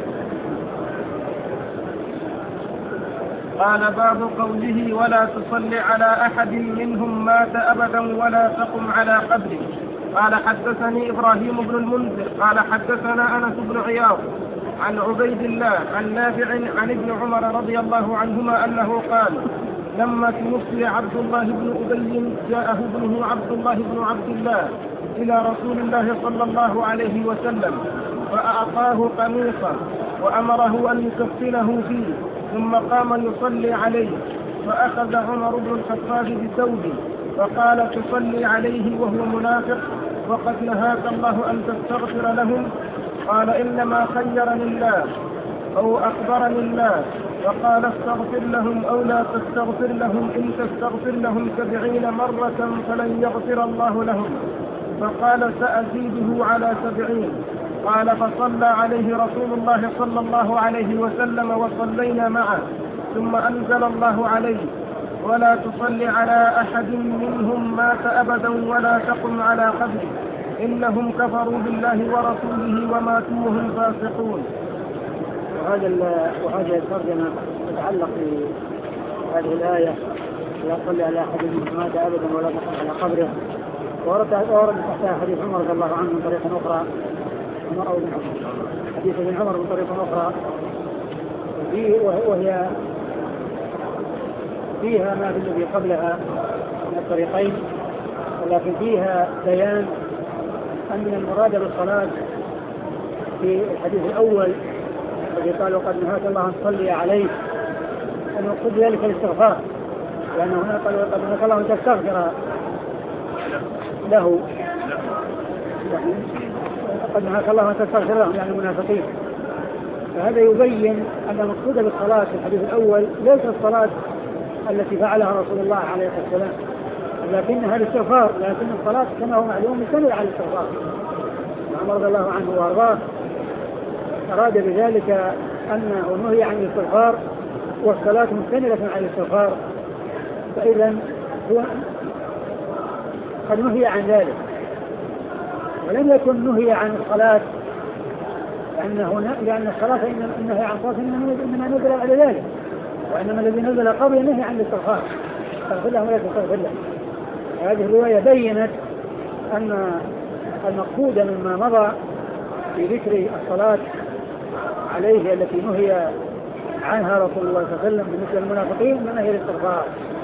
قال باب قوله ولا تصل على أحد منهم مات أبدا ولا تقم على قبره. قال حدثني إبراهيم بن المنذر قال حدثنا أنس بن عياض عن عبيد الله عن نافع عن ابن عمر رضي الله عنهما أنه قال لما توفي عبد الله بن أبي جاءه ابنه عبد الله بن عبد الله إلى رسول الله صلى الله عليه وسلم فأعطاه قميصا وأمره أن يكفنه فيه ثم قام يصلي عليه، فأخذ عمر بن الخطاب بثوبه فقال تصلي عليه وهو منافق وقد نهاك الله أن تستغفر لهم؟ قال إنما خيرني الله أو أخبرني الله وقال استغفر لهم أو لا تستغفر لهم، إن تستغفر لهم 70 مرة فلن يغفر الله لهم. فقال سأزيده على 70. قال فصلى عليه رسول الله صلى الله عليه وسلم وصلينا معه، ثم أنزل الله عليه ولا تصل على أحد منهم مات أبدا ولا تقم على قبره إنهم كفروا بالله ورسوله وماتوا وهم فاسقون. وهذه الترجمة تتعلق بهذه الآية لا تصل على أحد منهم مات أبدا ولا تقم على قبره. ورد تحتها حديث عمر رضي الله عنه من طريقة أخرى، حديث ابن عمر من طريقة أخرى وهي فيها ما في الذي قبلها من الطريقين، ولكن فيها بيان أن المراد بالصلاة في الحديث الأول الذي قال وقد نهاك الله أن تصلي عليه أن يقصد ذلك الاستغفار، لأنه هنا قال وقد نهاك الله أن تستغفر له، قد نهاك الله أن تستغفر لهم يعني المنافقين. فهذا يبين أن المقصود بالصلاة في الحديث الأول ليس الصلاة التي فعلها رسول الله عليه الصلاة والسلام، لكنها الاستغفار، لكن الصلاة كما هو معلوم مستند على الاستغفار. عمر رضي الله عنه وارضاه أراد بذلك أنه نهي عن الاستغفار والصلاة مستندة على الاستغفار، فإذا هو قد نهي عن ذلك، ولم يكن نهي عن الصلاة لأن الصلاة النهي عن الصلاة إنما نزل على ذلك، وإنما الذي نزل قبل النهي عن الاستغفار استغفر لهم ولا تستغفر لهم. هذه الرواية بينت أن المقصود مما مضى في ذكر الصلاة عليه التي نهي عنها رسول الله صلى الله عليه وسلم بالنسبة للمنافقين من نهي الاستغفار.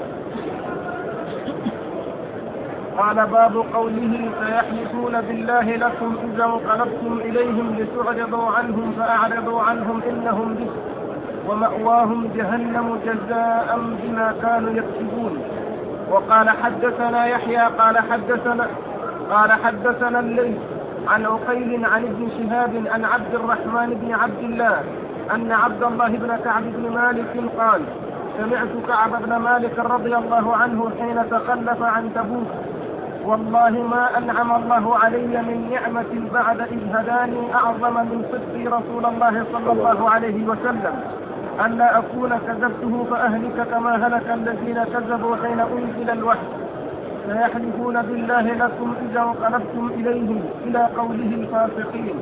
قال باب قوله سيحلفون بالله لكم إذا انقلبتم إليهم لتعرضوا عنهم فأعرضوا عنهم إنهم رجس ومأواهم جهنم جزاء بما كانوا يكسبون. وقال حدثنا يحيى قال حدثنا الليث عن عقيل عن ابن شهاب عن عبد الرحمن بن عبد الله أن عبد الله بن كعب بن مالك قال سمعت كعب بن مالك رضي الله عنه حين تخلف عن تبوك والله ما أنعم الله علي من نعمة بعد إذ هداني أعظم من صدق رسول الله صلى الله عليه وسلم أن لا أكون كذبته فأهلك كما هلك الذين كذبوا حين أنزل الوحي. سيحلفون بالله لكم إذا انقلبتم إليهم إلى قوله الفاسقين.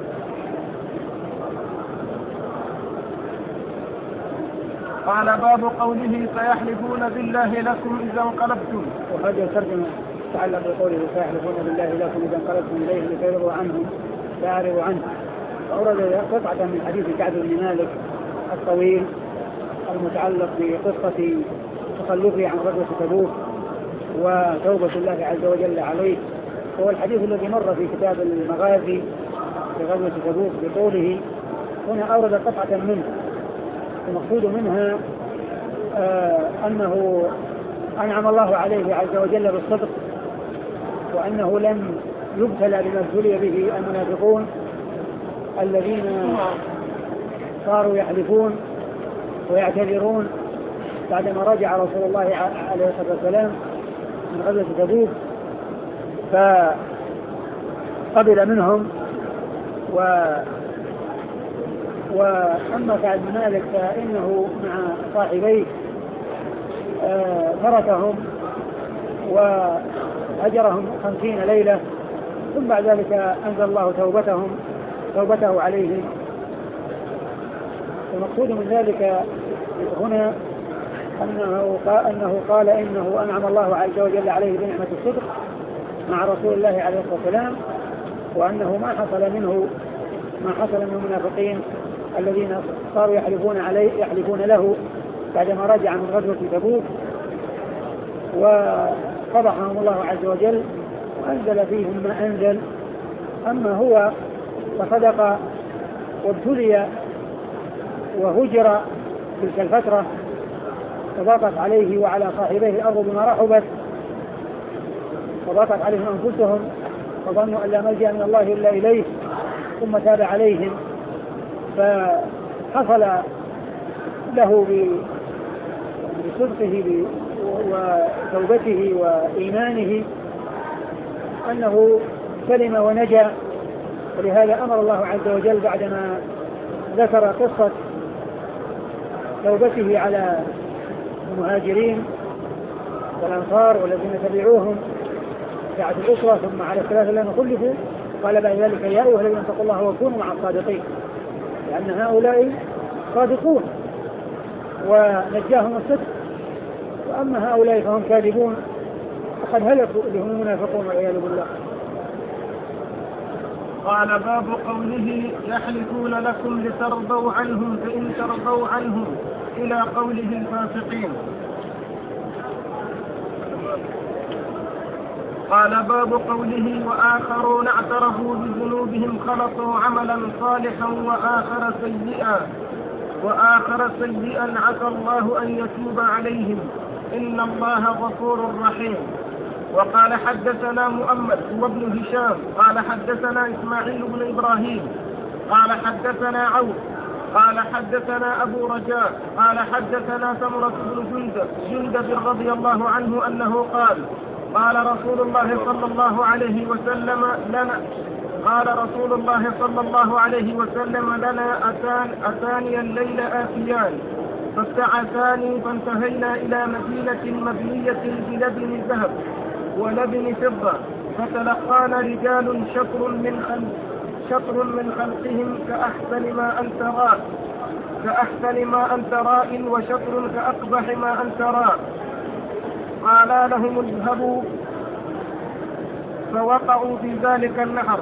قال باب قوله سيحلفون بالله لكم إذا انقلبتم. وهذه الترجمة تعلق بقوله سيحلفون بالله لكم إذا انقلبتم إليهم لتعرضوا عنهم فأعرضوا عنه. فأورد قطعة من حديث كعب بن مالك الطويل المتعلق بقصة تخلفه عن غزوة تبوك وتوبة الله عز وجل عليه. هو الحديث الذي مر في كتاب المغازي في غزوة تبوك بقوله هنا أورد قطعة منه، المقصود منها أنه أنعم الله عليه عز وجل بالصدق، وأنه لم يبتلى بما ابتلي به المنافقون الذين صاروا يحلفون ويعتذرون بعدما رجع رسول الله عليه الصلاة والسلام من غزوة تبوك، قبل منهم. وأما سعد بن مالك فإنه مع صاحبيه تركهم وهجرهم 50 ليلة، ثم بعد ذلك أنزل الله توبته عليهم. المقصود من ذلك هنا أنه قال إنه أنعم الله عز وجل عليه بنعمة الصدق مع رسول الله عليه الصلاة والسلام، وأنه ما حصل من المنافقين الذين صاروا يحلفون له بعدما رجع من غزوة تبوك، وفضحهم الله عز وجل وأنزل فيهم ما أنزل. أما هو فصدق وابتلي وهجر تلك الفترة، فضاقت عليه وعلى صاحبيه الأرض بما رحبت، وضاقت عليهم أنفسهم فظنوا أن لا ملجأ من الله إلا إليه، ثم تاب عليهم. فحصل له بصدقه وتوبته وإيمانه أنه سلم ونجا. ولهذا أمر الله عز وجل بعدما ذكر قصة توبته على المهاجرين والأنصار والذين تبعوهم ساعة الأسرة ثم على الثلاثة الذين خلفوا، قال بعد ذلك يا أيها الذين اتقوا الله وكونوا مع الصادقين، لأن هؤلاء صادقون ونجاهم الصدق، وأما هؤلاء فهم كاذبون وقد هلكوا اللي هم المنافقون والعياذ بالله. قال باب قوله يحلفون لكم لترضوا عنهم فإن ترضوا عنهم إلى قوله الفاسقين. قال باب قوله وآخرون اعترفوا بذنوبهم خلطوا عملا صالحا وآخر سيئا عسى الله أن يتوب عليهم إن الله غفور رحيم. وقال حدثنا مؤمل وابن هشام قال حدثنا إسماعيل بن إبراهيم قال حدثنا عوف قال حدثنا أبو رجاء قال حدثنا سمرة بن جندب رضي الله عنه أنه قال رسول الله صلى الله عليه وسلم لنا أتاني الليل آتيان فابتعثاني فانتهينا إلى مدينة مبنية بلبن ذهب ولبن فضة، فتلقانا رجال شطر من خلقهم كأحسن ما أنت راء وشطر كأقبح ما أنت راء. قالا لهم اذهبوا فوقعوا في ذلك النهر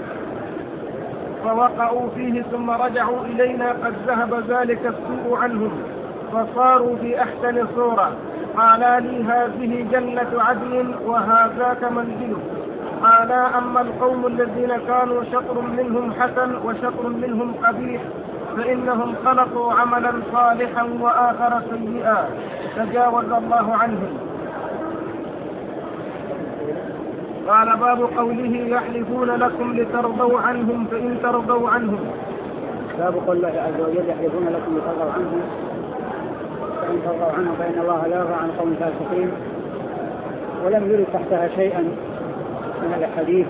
فوقعوا فيه ثم رجعوا إلينا قد ذهب ذلك السوء عنهم فصاروا في أحسن صورة. قالا لي هذه جنة عدن وهذاك منزله. قالا أما القوم الذين كانوا شطر منهم حسن وشطر منهم قبيح فإنهم خلقوا عملا صالحا وآخر سيئا تجاوز الله عنهم. قال باب قوله يحلفون لكم لترضوا عنهم فإن ترضوا عنهم. باب قول الله عز وجل يحلفون لكم لترضوا عنهم فإن ترضوا عنهم فإن الله لا يرضى عن قوم فاسقين، ولم يرد تحتها شيئا من الحديث،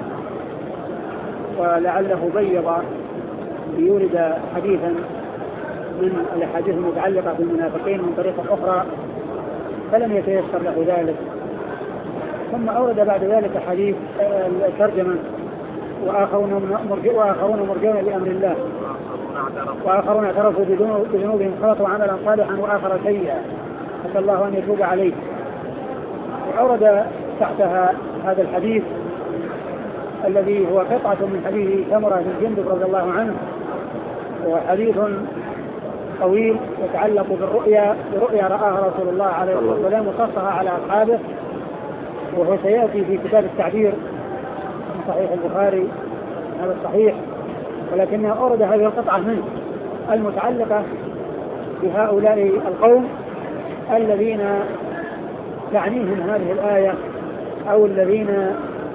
ولعله بيض ليورد حديثا من الأحاديث المتعلقة بالمنافقين من طريقة أخرى فلم يتيسر له ذلك. ثم أورد بعد ذلك حديث الترجمة وآخرون مرجون لأمر الله وآخرون اعترفوا بذنوبهم خلطوا عملا صالحا وآخر سيئا عسى الله أن يتوب عليه. وأورد تحتها هذا الحديث الذي هو قطعة من حديث سمرة بن جندب رضي الله عنه، وهو حديث طويل يتعلق برؤيا رآها رسول الله عليه الصلاة والسلام وقصها على أصحابه، وهو سيأتي في كتاب التعبير من صحيح البخاري هذا الصحيح، ولكنه أورد هذه القطعة منه المتعلقة بهؤلاء القوم الذين تعنيهم هذه الآية أو الذين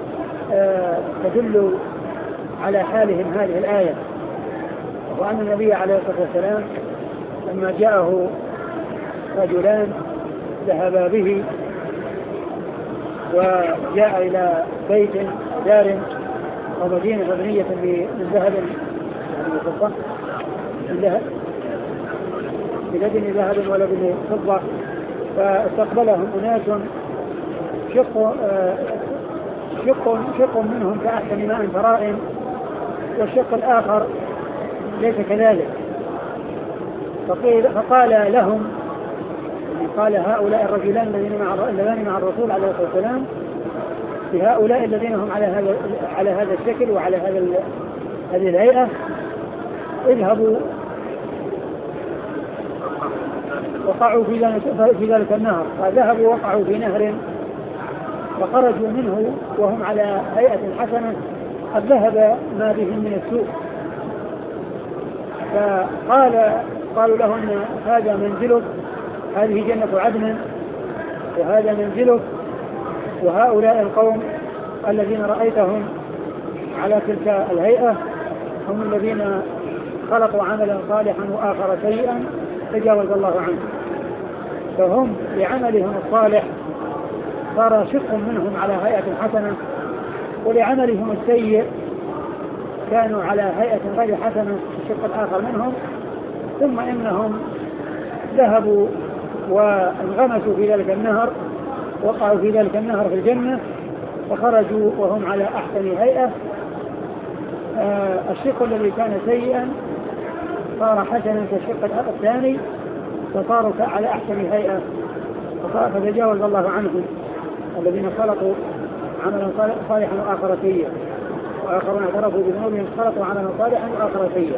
تدل على حالهم هذه الآية. وأن النبي عليه الصلاة والسلام لما جاءه رجلان ذهبا به وجاء إلى بيت دار ومدينة مبنية من ذهب يعني فضة بلبن ذهب ولبن فضة. فاستقبلهم أناس شق منهم كأحسن ماء فرائم، والشق الآخر ليس كذلك. فقال لهم، قال هؤلاء الرجلان الذين مع الرسول عليه الصلاة والسلام لهؤلاء الذين هم على هذا الشكل وعلى هذه الهيئة: اذهبوا وقعوا في ذلك النهر. فذهبوا وقعوا في نهر فخرجوا منه وهم على هيئة حسنة قد ذهب ما بهم من السوء. فقالوا له ان هذا منزلك، هذه جنة عدن وهذا منزلك، وهؤلاء القوم الذين رأيتهم على تلك الهيئة هم الذين خلقوا عملا صالحا وآخر سيئا تجاوز الله عنه. فهم لعملهم الصالح صار شق منهم على هيئة حسنة، ولعملهم السيء كانوا على هيئة غير حسنة الشق الآخر منهم. ثم إنهم ذهبوا وانغمسوا في ذلك النهر، وقعوا في ذلك النهر في الجنة، وخرجوا وهم على أحسن هيئة. الشق الذي كان سيئا صار حسنا كالشق الثاني، فصاروا على أحسن هيئة، فتجاوز الله عنهم الذين خلقوا عملا صالحا وآخر سيئا، وآخرون اعترفوا بذنوبهم خلقوا عملا صالحا وآخر سيئا.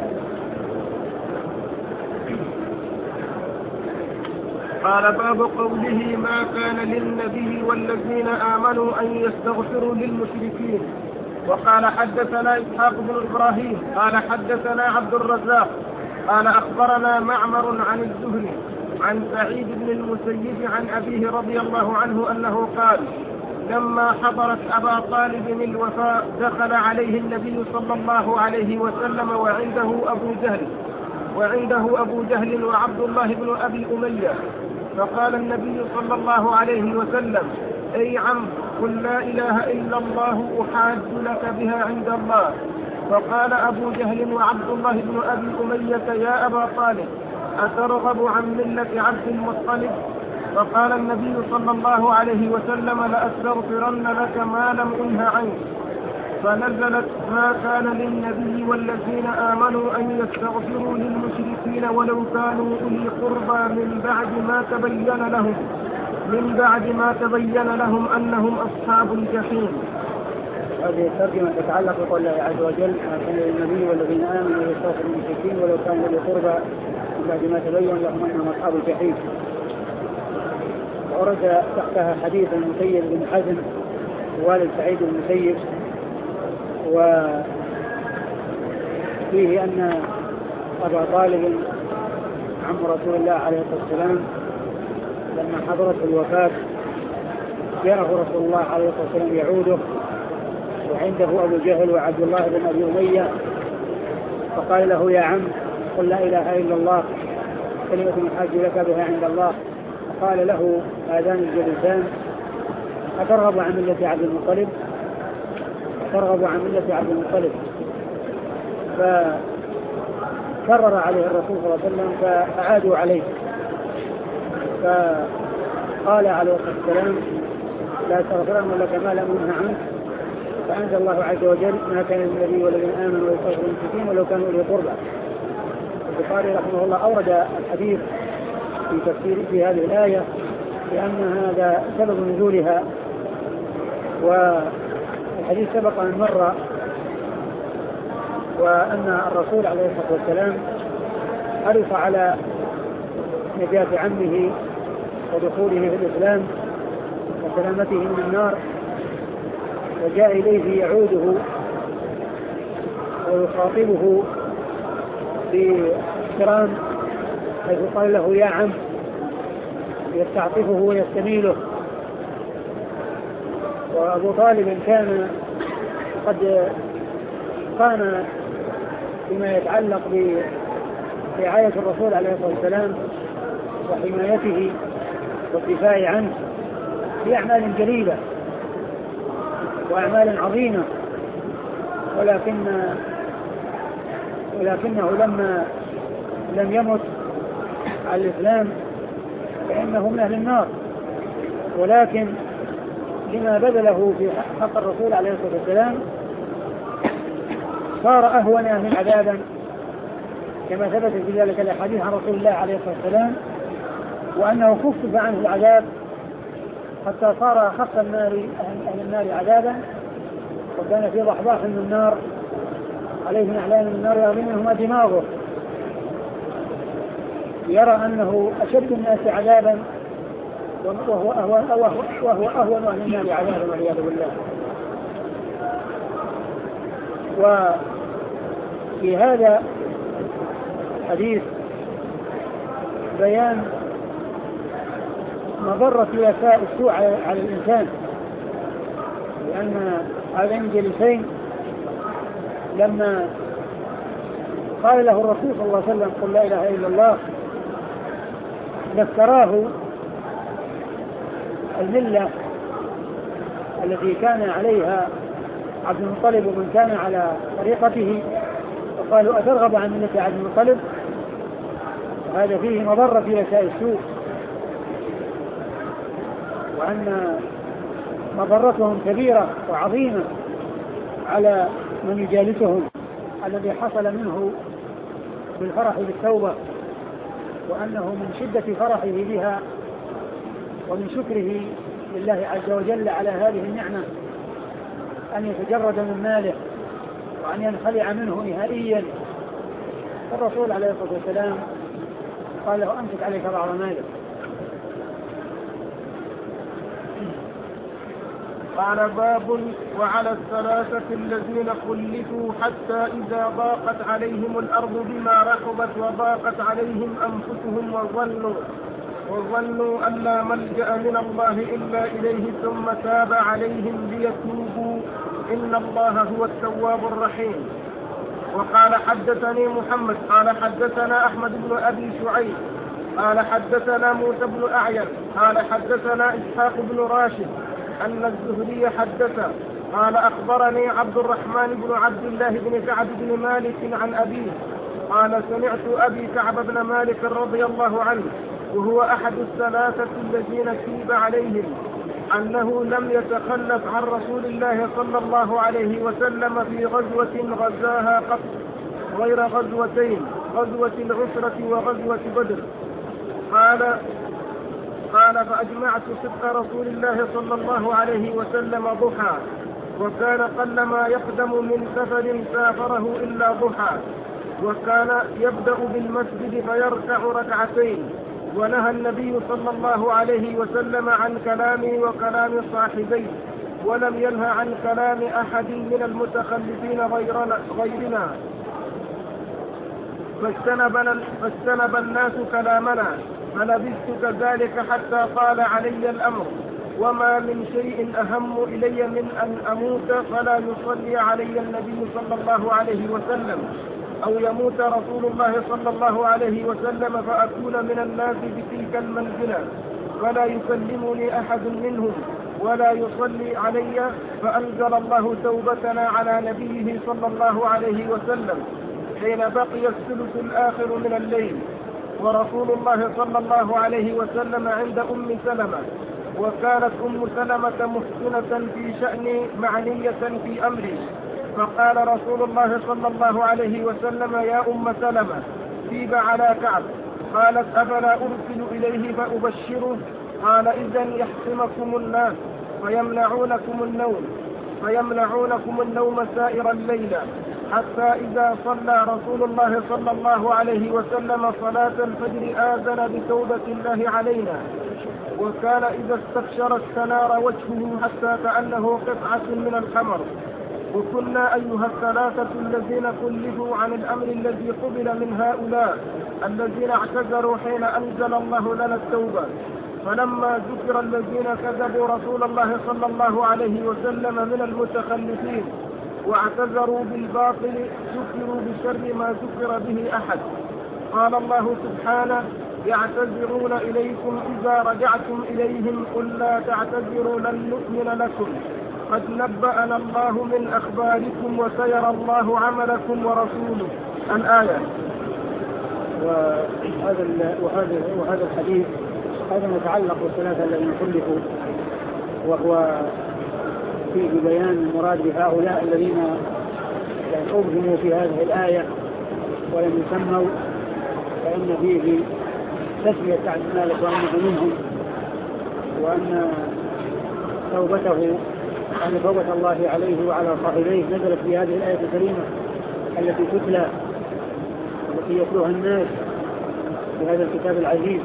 قال: باب قوله: ما كان للنبي والذين آمنوا أن يستغفروا للمشركين. وقال: حدثنا إسحاق بن إبراهيم قال حدثنا عبد الرزاق قال أخبرنا معمر عن الزهري عن سعيد بن المسيب عن أبيه رضي الله عنه أنه قال: لما حضرت أبا طالب الوفاة دخل عليه النبي صلى الله عليه وسلم وعنده أبو جهل وعبد الله بن أبي أمية. فقال النبي صلى الله عليه وسلم: أي عم، قل لا إله إلا الله أحاج لك بها عند الله. فقال أبو جهل وعبد الله بن أبي أمية: يا أبا طالب، أترغب عن ملة عبد المطلب؟ فقال النبي صلى الله عليه وسلم: لأستغفرن لك ما لم أنه عنك. فنزلت: ما كان للنبي والذين آمنوا أن يستغفروا للمشركين ولو كانوا أولي قربى من بعد ما تبين لهم أنهم أصحاب الجحيم. هذه الترجمة تتعلق بقول الله عز وجل: ما كان للنبي والذين آمنوا أن يستغفروا للمشركين ولو كانوا أولي قربى من بعد ما تبين لهم أنهم أصحاب الجحيم. ورد تحتها حديث المسيب بن حزم والد سعيد بن المسيب، وفيه أن أبا طالب عم رسول الله عليه الصلاة والسلام لما حضرت الوفاة جاءه رسول الله عليه الصلاة والسلام يعوده، وعنده أبو جهل وعبد الله بن أبي أمية. فقال له: يا عم، قل لا إله إلا الله كلمة أحاج لك بها عند الله. فقال له هذان الجلسان: أترغب عن ملة عبد المطلب؟ ترغب عن ملة عبد المطلب. فكرر عليه الرسول صلى الله عليه وسلم فأعادوا عليه، فقال عليه الصلاة والسلام: لا تغفرن لك ما لم أنه عنك. فأنزل الله عز وجل: ما كان للنبي والذين آمنوا ويستغفروا للمشركين ولو كانوا أولي قربى. البخاري رحمه الله أورد الحديث في تفسير في هذه الآية لأن هذا سبب نزولها، والحديث سبق أن مر، وأن الرسول عليه الصلاة والسلام حرص على نجاة عمه ودخوله في الإسلام وسلامته من النار، وجاء إليه يعوده ويخاطبه باحترام، حيث قال له: يا عم، يستعطفه ويستميله. وأبو طالب كان قد كان فيما يتعلق برعاية الرسول عليه الصلاة والسلام وحمايته والدفاع عنه في أعمال جليلة وأعمال عظيمة، ولكنه لما لم يمت على الإسلام فإنه من أهل النار، ولكن لما بذله في حق الرسول عليه الصلاة والسلام صار أهون من عذابا، كما ثبت في ذلك الأحاديث عن رسول الله عليه الصلاة والسلام، وأنه خفف عنه العذاب حتى صار أخف أهل النار عذابا. وكان في ضحضاح من النار عليه نعلان من النار يظلمهما دماغه، يرى أنه أشد الناس عذابا وهو أهون أهل النار عذابا والعياذ بالله. وفي هذا الحديث بيان مضرة وفاء السوء على الإنسان، لأن هذين الجليسين لما قال له الرسول صلى الله عليه وسلم قل لا إله إلا الله ذكراه الملة التي كان عليها عبد المطلب ومن كان على طريقته، وقالوا أترغب عن ملة عبد المطلب؟ وهذا فيه مضرة في وفاء السوء، وأن مضرتهم كبيرة وعظيمة على من يجالسهم الذي حصل منه بالفرح بالتوبة، وأنه من شدة فرحه بها ومن شكره لله عز وجل على هذه النعمة أن يتجرد من ماله وأن ينخلع منه نهائيا. الرسول عليه الصلاة والسلام قال له أمسك عليك بعض مالك. قال باب وعلى الثلاثة الذين خلفوا حتى إذا ضاقت عليهم الأرض بما رحبت وضاقت عليهم أنفسهم وظنوا أن لا ملجأ من الله إلا إليه ثم تاب عليهم ليتوبوا إن الله هو التواب الرحيم. وقال حدثني محمد قال حدثنا أحمد بن أبي شعيب قال حدثنا موسى بن أعين قال حدثنا إسحاق بن راشد أن الزهري حدث قال أخبرني عبد الرحمن بن عبد الله بن كعب بن مالك عن أبيه قال سمعت أبي كعب بن مالك رضي الله عنه وهو أحد الثلاثة الذين تيب عليهم أنه لم يتخلف عن رسول الله صلى الله عليه وسلم في غزوة غزاها قط غير غزوتين، غزوة العسرة وغزوة بدر. قال فأجمعت صدق رسول الله صلى الله عليه وسلم ضحى، وكان قلما يقدم من سفر سافره إلا ضحى، وكان يبدأ بالمسجد فيركع ركعتين. ونهى النبي صلى الله عليه وسلم عن كلامي وكلام صاحبي، ولم ينهى عن كلام أحد من المتخلفين غيرنا، فاجتنب الناس كلامنا، فلبثت كذلك حتى طال علي الأمر، وما من شيء أهم إلي من أن أموت فلا يصلي علي النبي صلى الله عليه وسلم، أو يموت رسول الله صلى الله عليه وسلم فأكون من الناس بتلك المنزلة فلا يكلمني أحد منهم ولا يصلي علي. فأنزل الله توبتنا على نبيه صلى الله عليه وسلم حين بقي الثلث الآخر من الليل، ورسول الله صلى الله عليه وسلم عند أم سلمة، وكانت أم سلمة محسنة في شأني معنية في أمري، فقال رسول الله صلى الله عليه وسلم يا أم سلمة تيب على كعب. قالت أفلا أرسل إليه فأبشره؟ قال إذن يحسمكم الناس فيمنعونكم النوم سائر الليل، حتى إذا صلى رسول الله صلى الله عليه وسلم صلاة الفجر آذن بتوبة الله علينا، وكان إذا استبشر استنار وجهه حتى كأنه قطعة من القمر. وكنا أيها الثلاثة الذين خلفوا عن الأمر الذي قبل من هؤلاء الذين اعتذروا حين أنزل الله لنا التوبة. فلما ذكر الذين كذبوا رسول الله صلى الله عليه وسلم من المتخلفين واعتذروا بالباطل ذكروا بشر ما ذكر به أحد. قال الله سبحانه يعتذرون إليكم إذا رجعتم إليهم قل لا تعتذروا لن نؤمن لكم قد نبأنا الله من أخباركم وسيرى الله عملكم ورسوله. الآية. وهذا الحديث هذا يتعلق بالثلاثة الذين خلفوا، وهو فيه بيان المراد بهؤلاء الذين أبهموا في هذه الآية ولم يسموا، فإن فيه تسمية سعد بن مالك وأنه منهم، وأن توبة الله عليه وعلى صاحبيه نزلت في هذه الآية الكريمة التي تتلى التي يتلوها الناس في هذا الكتاب العزيز.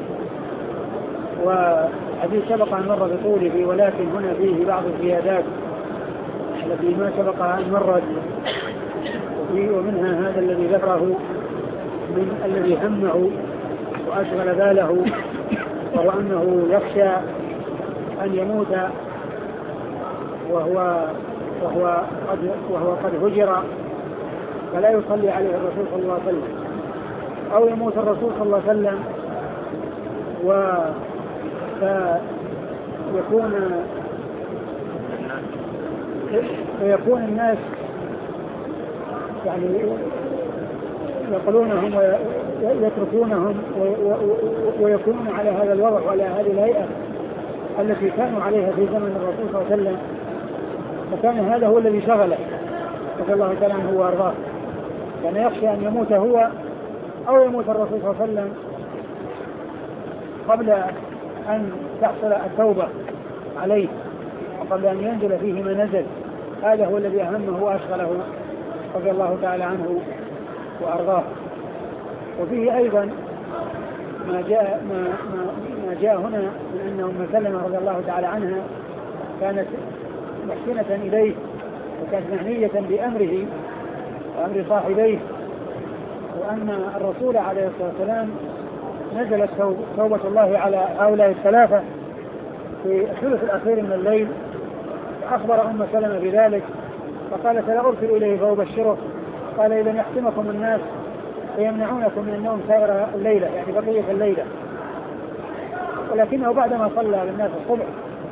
والحديث سبق أن مر بطوله، ولكن هنا فيه بعض الزيادات التي ما سبق أن مرت، ومنها هذا الذي ذكره من الذي همه وأشغل باله، وهو أنه يخشى أن يموت وهو قد هجر فلا يصلي عليه الرسول صلى الله عليه وسلم، أو يموت الرسول صلى الله عليه وسلم فيكون الناس يعني يقولونهم ويتركونهم ويكونون على هذا الوضع وعلى هذه الهيئة التي كانوا عليها في زمن الرسول صلى الله عليه وسلم، فكان هذا هو الذي شغله رضي الله تعالى عنه وارضاه. كان يخشى أن يموت هو أو يموت الرسول صلى الله عليه وسلم قبل أن تحصل التوبة عليه وقبل أن ينزل فيه ما نزل. هذا هو الذي أهمه وأشغله رضي الله تعالى عنه وأرضاه. وفيه أيضا ما جاء هنا من أن أم سلمة رضي الله تعالى عنها كانت محسنة إليه وكانت معنية بأمره وأمر صاحبيه، وأن الرسول عليه الصلاة والسلام نزلت توبة الله على هؤلاء الثلاثة في الثلث الأخير من الليل، فأخبر أم سلمة بذلك فقالت لا أرسل إليه فأبشره، قال إذا يحكمكم الناس فيمنعونكم من النوم سائر الليلة يعني بقية الليلة. ولكنه بعدما صلى للناس الصبح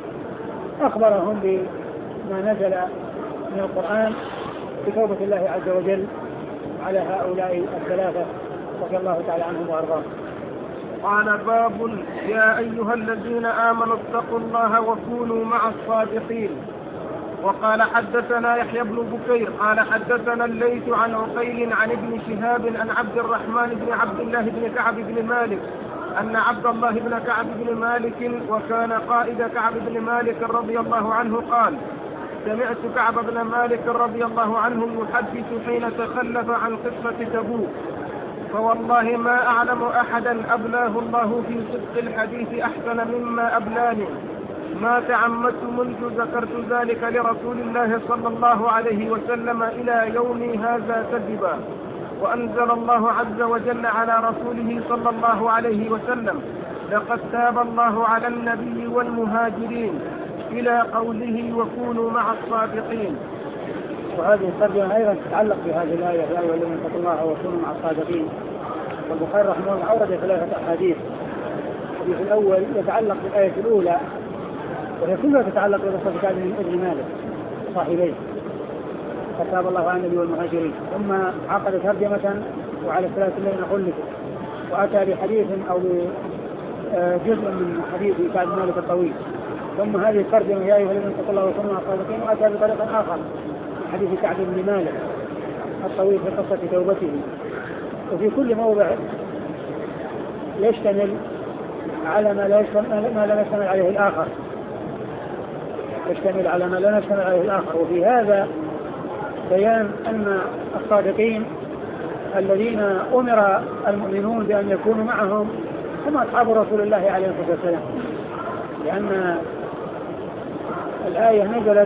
أخبرهم بما نزل من القرآن بتوبة الله عز وجل على هؤلاء الثلاثة رضي الله تعالى عنهم وأرضاهم. قال باب يا أيها الذين آمنوا اتقوا الله وكونوا مع الصادقين. وقال حدثنا يحيى بن بكير قال حدثنا الليث عن عقيل عن ابن شهاب عن عبد الرحمن بن عبد الله بن كعب بن مالك أن عبد الله بن كعب بن مالك وكان قائد كعب بن مالك رضي الله عنه قال سمعت كعب بن مالك رضي الله عنه يحدث حين تخلف عن قصة تبوك فوالله ما أعلم أحدا أبلاه الله في صدق الحديث أحسن مما أبلاني، ما تعمدت منذ ذكرت ذلك لرسول الله صلى الله عليه وسلم إلى يومي هذا كذبا. وأنزل الله عز وجل على رسوله صلى الله عليه وسلم لقد تاب الله على النبي والمهاجرين إلى قوله وكونوا مع الصادقين. وهذه الترجمة أيضا تتعلق بهذه الآية يا أيها الذين اتقوا الله وكونوا مع الصادقين. والبخاري رحمه الله أورد ثلاثة أحاديث. الحديث الأول يتعلق بالآية الأولى وهي كلها تتعلق بقصة كعب بن مالك صاحبيه قد تاب الله على النبي والمهاجرين، ثم عقد ترجمة وعلى الثلاثة الذين خلفوا وأتى بحديث أو بجزء من حديث كعب بن مالك الطويل، ثم هذه الترجمة يا أيها الذين اتقوا الله وكونوا مع الصادقين وأتى بطريق آخر من حديث كعب بن مالك الطويل في قصة توبته. وفي كل موضع يشتمل على ما لا يشتمل عليه الآخر، يشتمل على ما لا يشتمل عليه الآخر. وفي هذا بيان أن الصادقين الذين أمر المؤمنون بأن يكونوا معهم هم أصحاب رسول الله عليه الصلاة والسلام، لأن الآية نزلت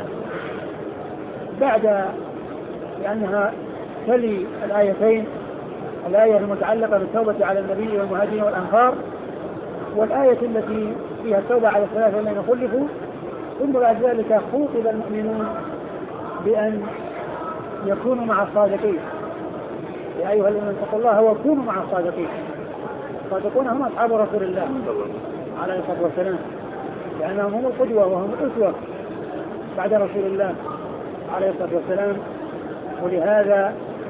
بعد لأنها تلي الآيتين، الآية المتعلقة بالتوبة على النبي والمهاجرين والأنصار والآية التي فيها التوبة على الثلاثة الذين خلفوا. ثم بعد ذلك خوطب المؤمنون بأن يكونوا مع الصادقين يا أيها الذين اتقوا الله وكونوا مع الصادقين. الصادقون هم أصحاب رسول الله عليه الصلاة والسلام لأنهم هم القدوة وهم الأسوة بعد رسول الله عليه الصلاة والسلام. ولهذا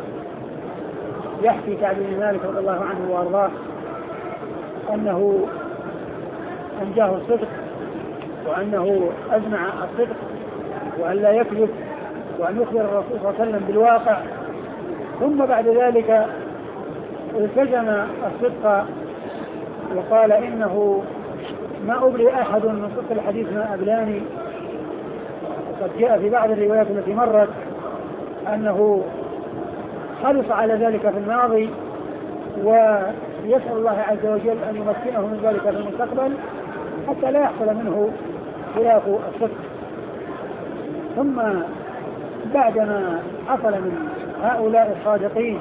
يحكي كعب بن مالك رضي الله عنه وارضاه أنه أنجاه الصدق، وأنه أجمع الصدق وأن لا يكذب، وأن يخبر الرسول صلى الله عليه وسلم بالواقع. ثم بعد ذلك التزم الصدق وقال إنه ما أبلي أحد من صدق الحديث ما أبلاني. وقد جاء في بعض الروايات التي مرت أنه حرص على ذلك في الماضي، ويسأل الله عز وجل أن يمكنه من ذلك في المستقبل حتى لا يحصل منه خلاف الصدق. ثم بعدما حصل من هؤلاء الصادقين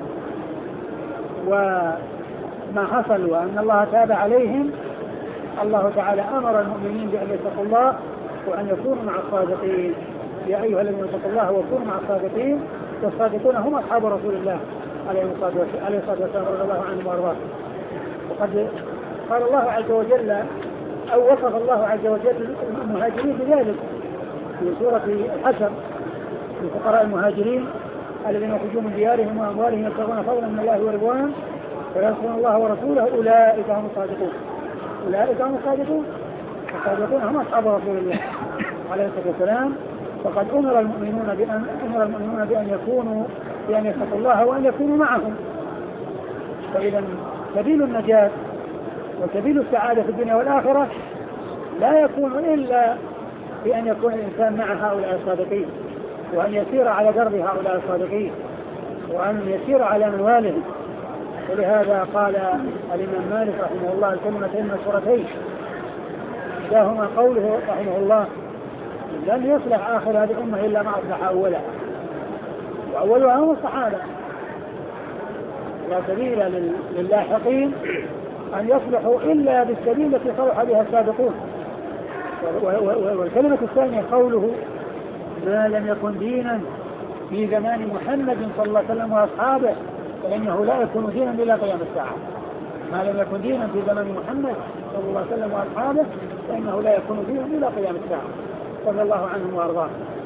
وما حصل وأن الله تاب عليهم، الله تعالى أمر المؤمنين بأن يتقوا الله وأن يكونوا مع الصادقين. يا أيها الذين اتقوا الله وكونوا مع الصادقين، والصادقون هم أصحاب رسول الله عليه الصلاة والسلام رضي الله عنهم وارضاه. وقد قال الله عز وجل أو وصف الله عز وجل المهاجرين بذلك في سورة الحشر: للفقراء المهاجرين الذين يخرجون من ديارهم وأموالهم يبتغون فضلا من الله ورضوانه وينصرون الله ورسوله أولئك هم الصادقون. أولئك هم الصادقون، الصادقون هم أصحاب رسول الله عليه الصلاة والسلام. فقد أمر المؤمنون بأن يتقوا الله وأن يكونوا معهم. فإذا سبيل النجاة وسبيل السعادة في الدنيا والآخرة لا يكون إلا بأن يكون الإنسان مع هؤلاء الصادقين، وأن يسير على درب هؤلاء الصادقين، وأن يسير على منوالهم. ولهذا قال الإمام مالك رحمه الله الكلمتين المشهورتين إحداهما قوله رحمه الله: لن يصلح آخر هذه الأمة إلا ما أصلح أولها، وأولها هم الصحابة. لا سبيل للاحقين أن يصلحوا إلا بالسبيل التي صلح بها السابقون. والكلمة الثانية قوله: ما لم يكن دينا في زمان محمد صلى الله عليه وسلم وأصحابه فإنه لا يكون دينا إلى قيام الساعة. ما لم يكن دينا في زمان محمد صلى الله عليه وسلم وأصحابه فإنه لا يكون دينا إلى قيام الساعة، رضي الله عنهم وأرضاهم.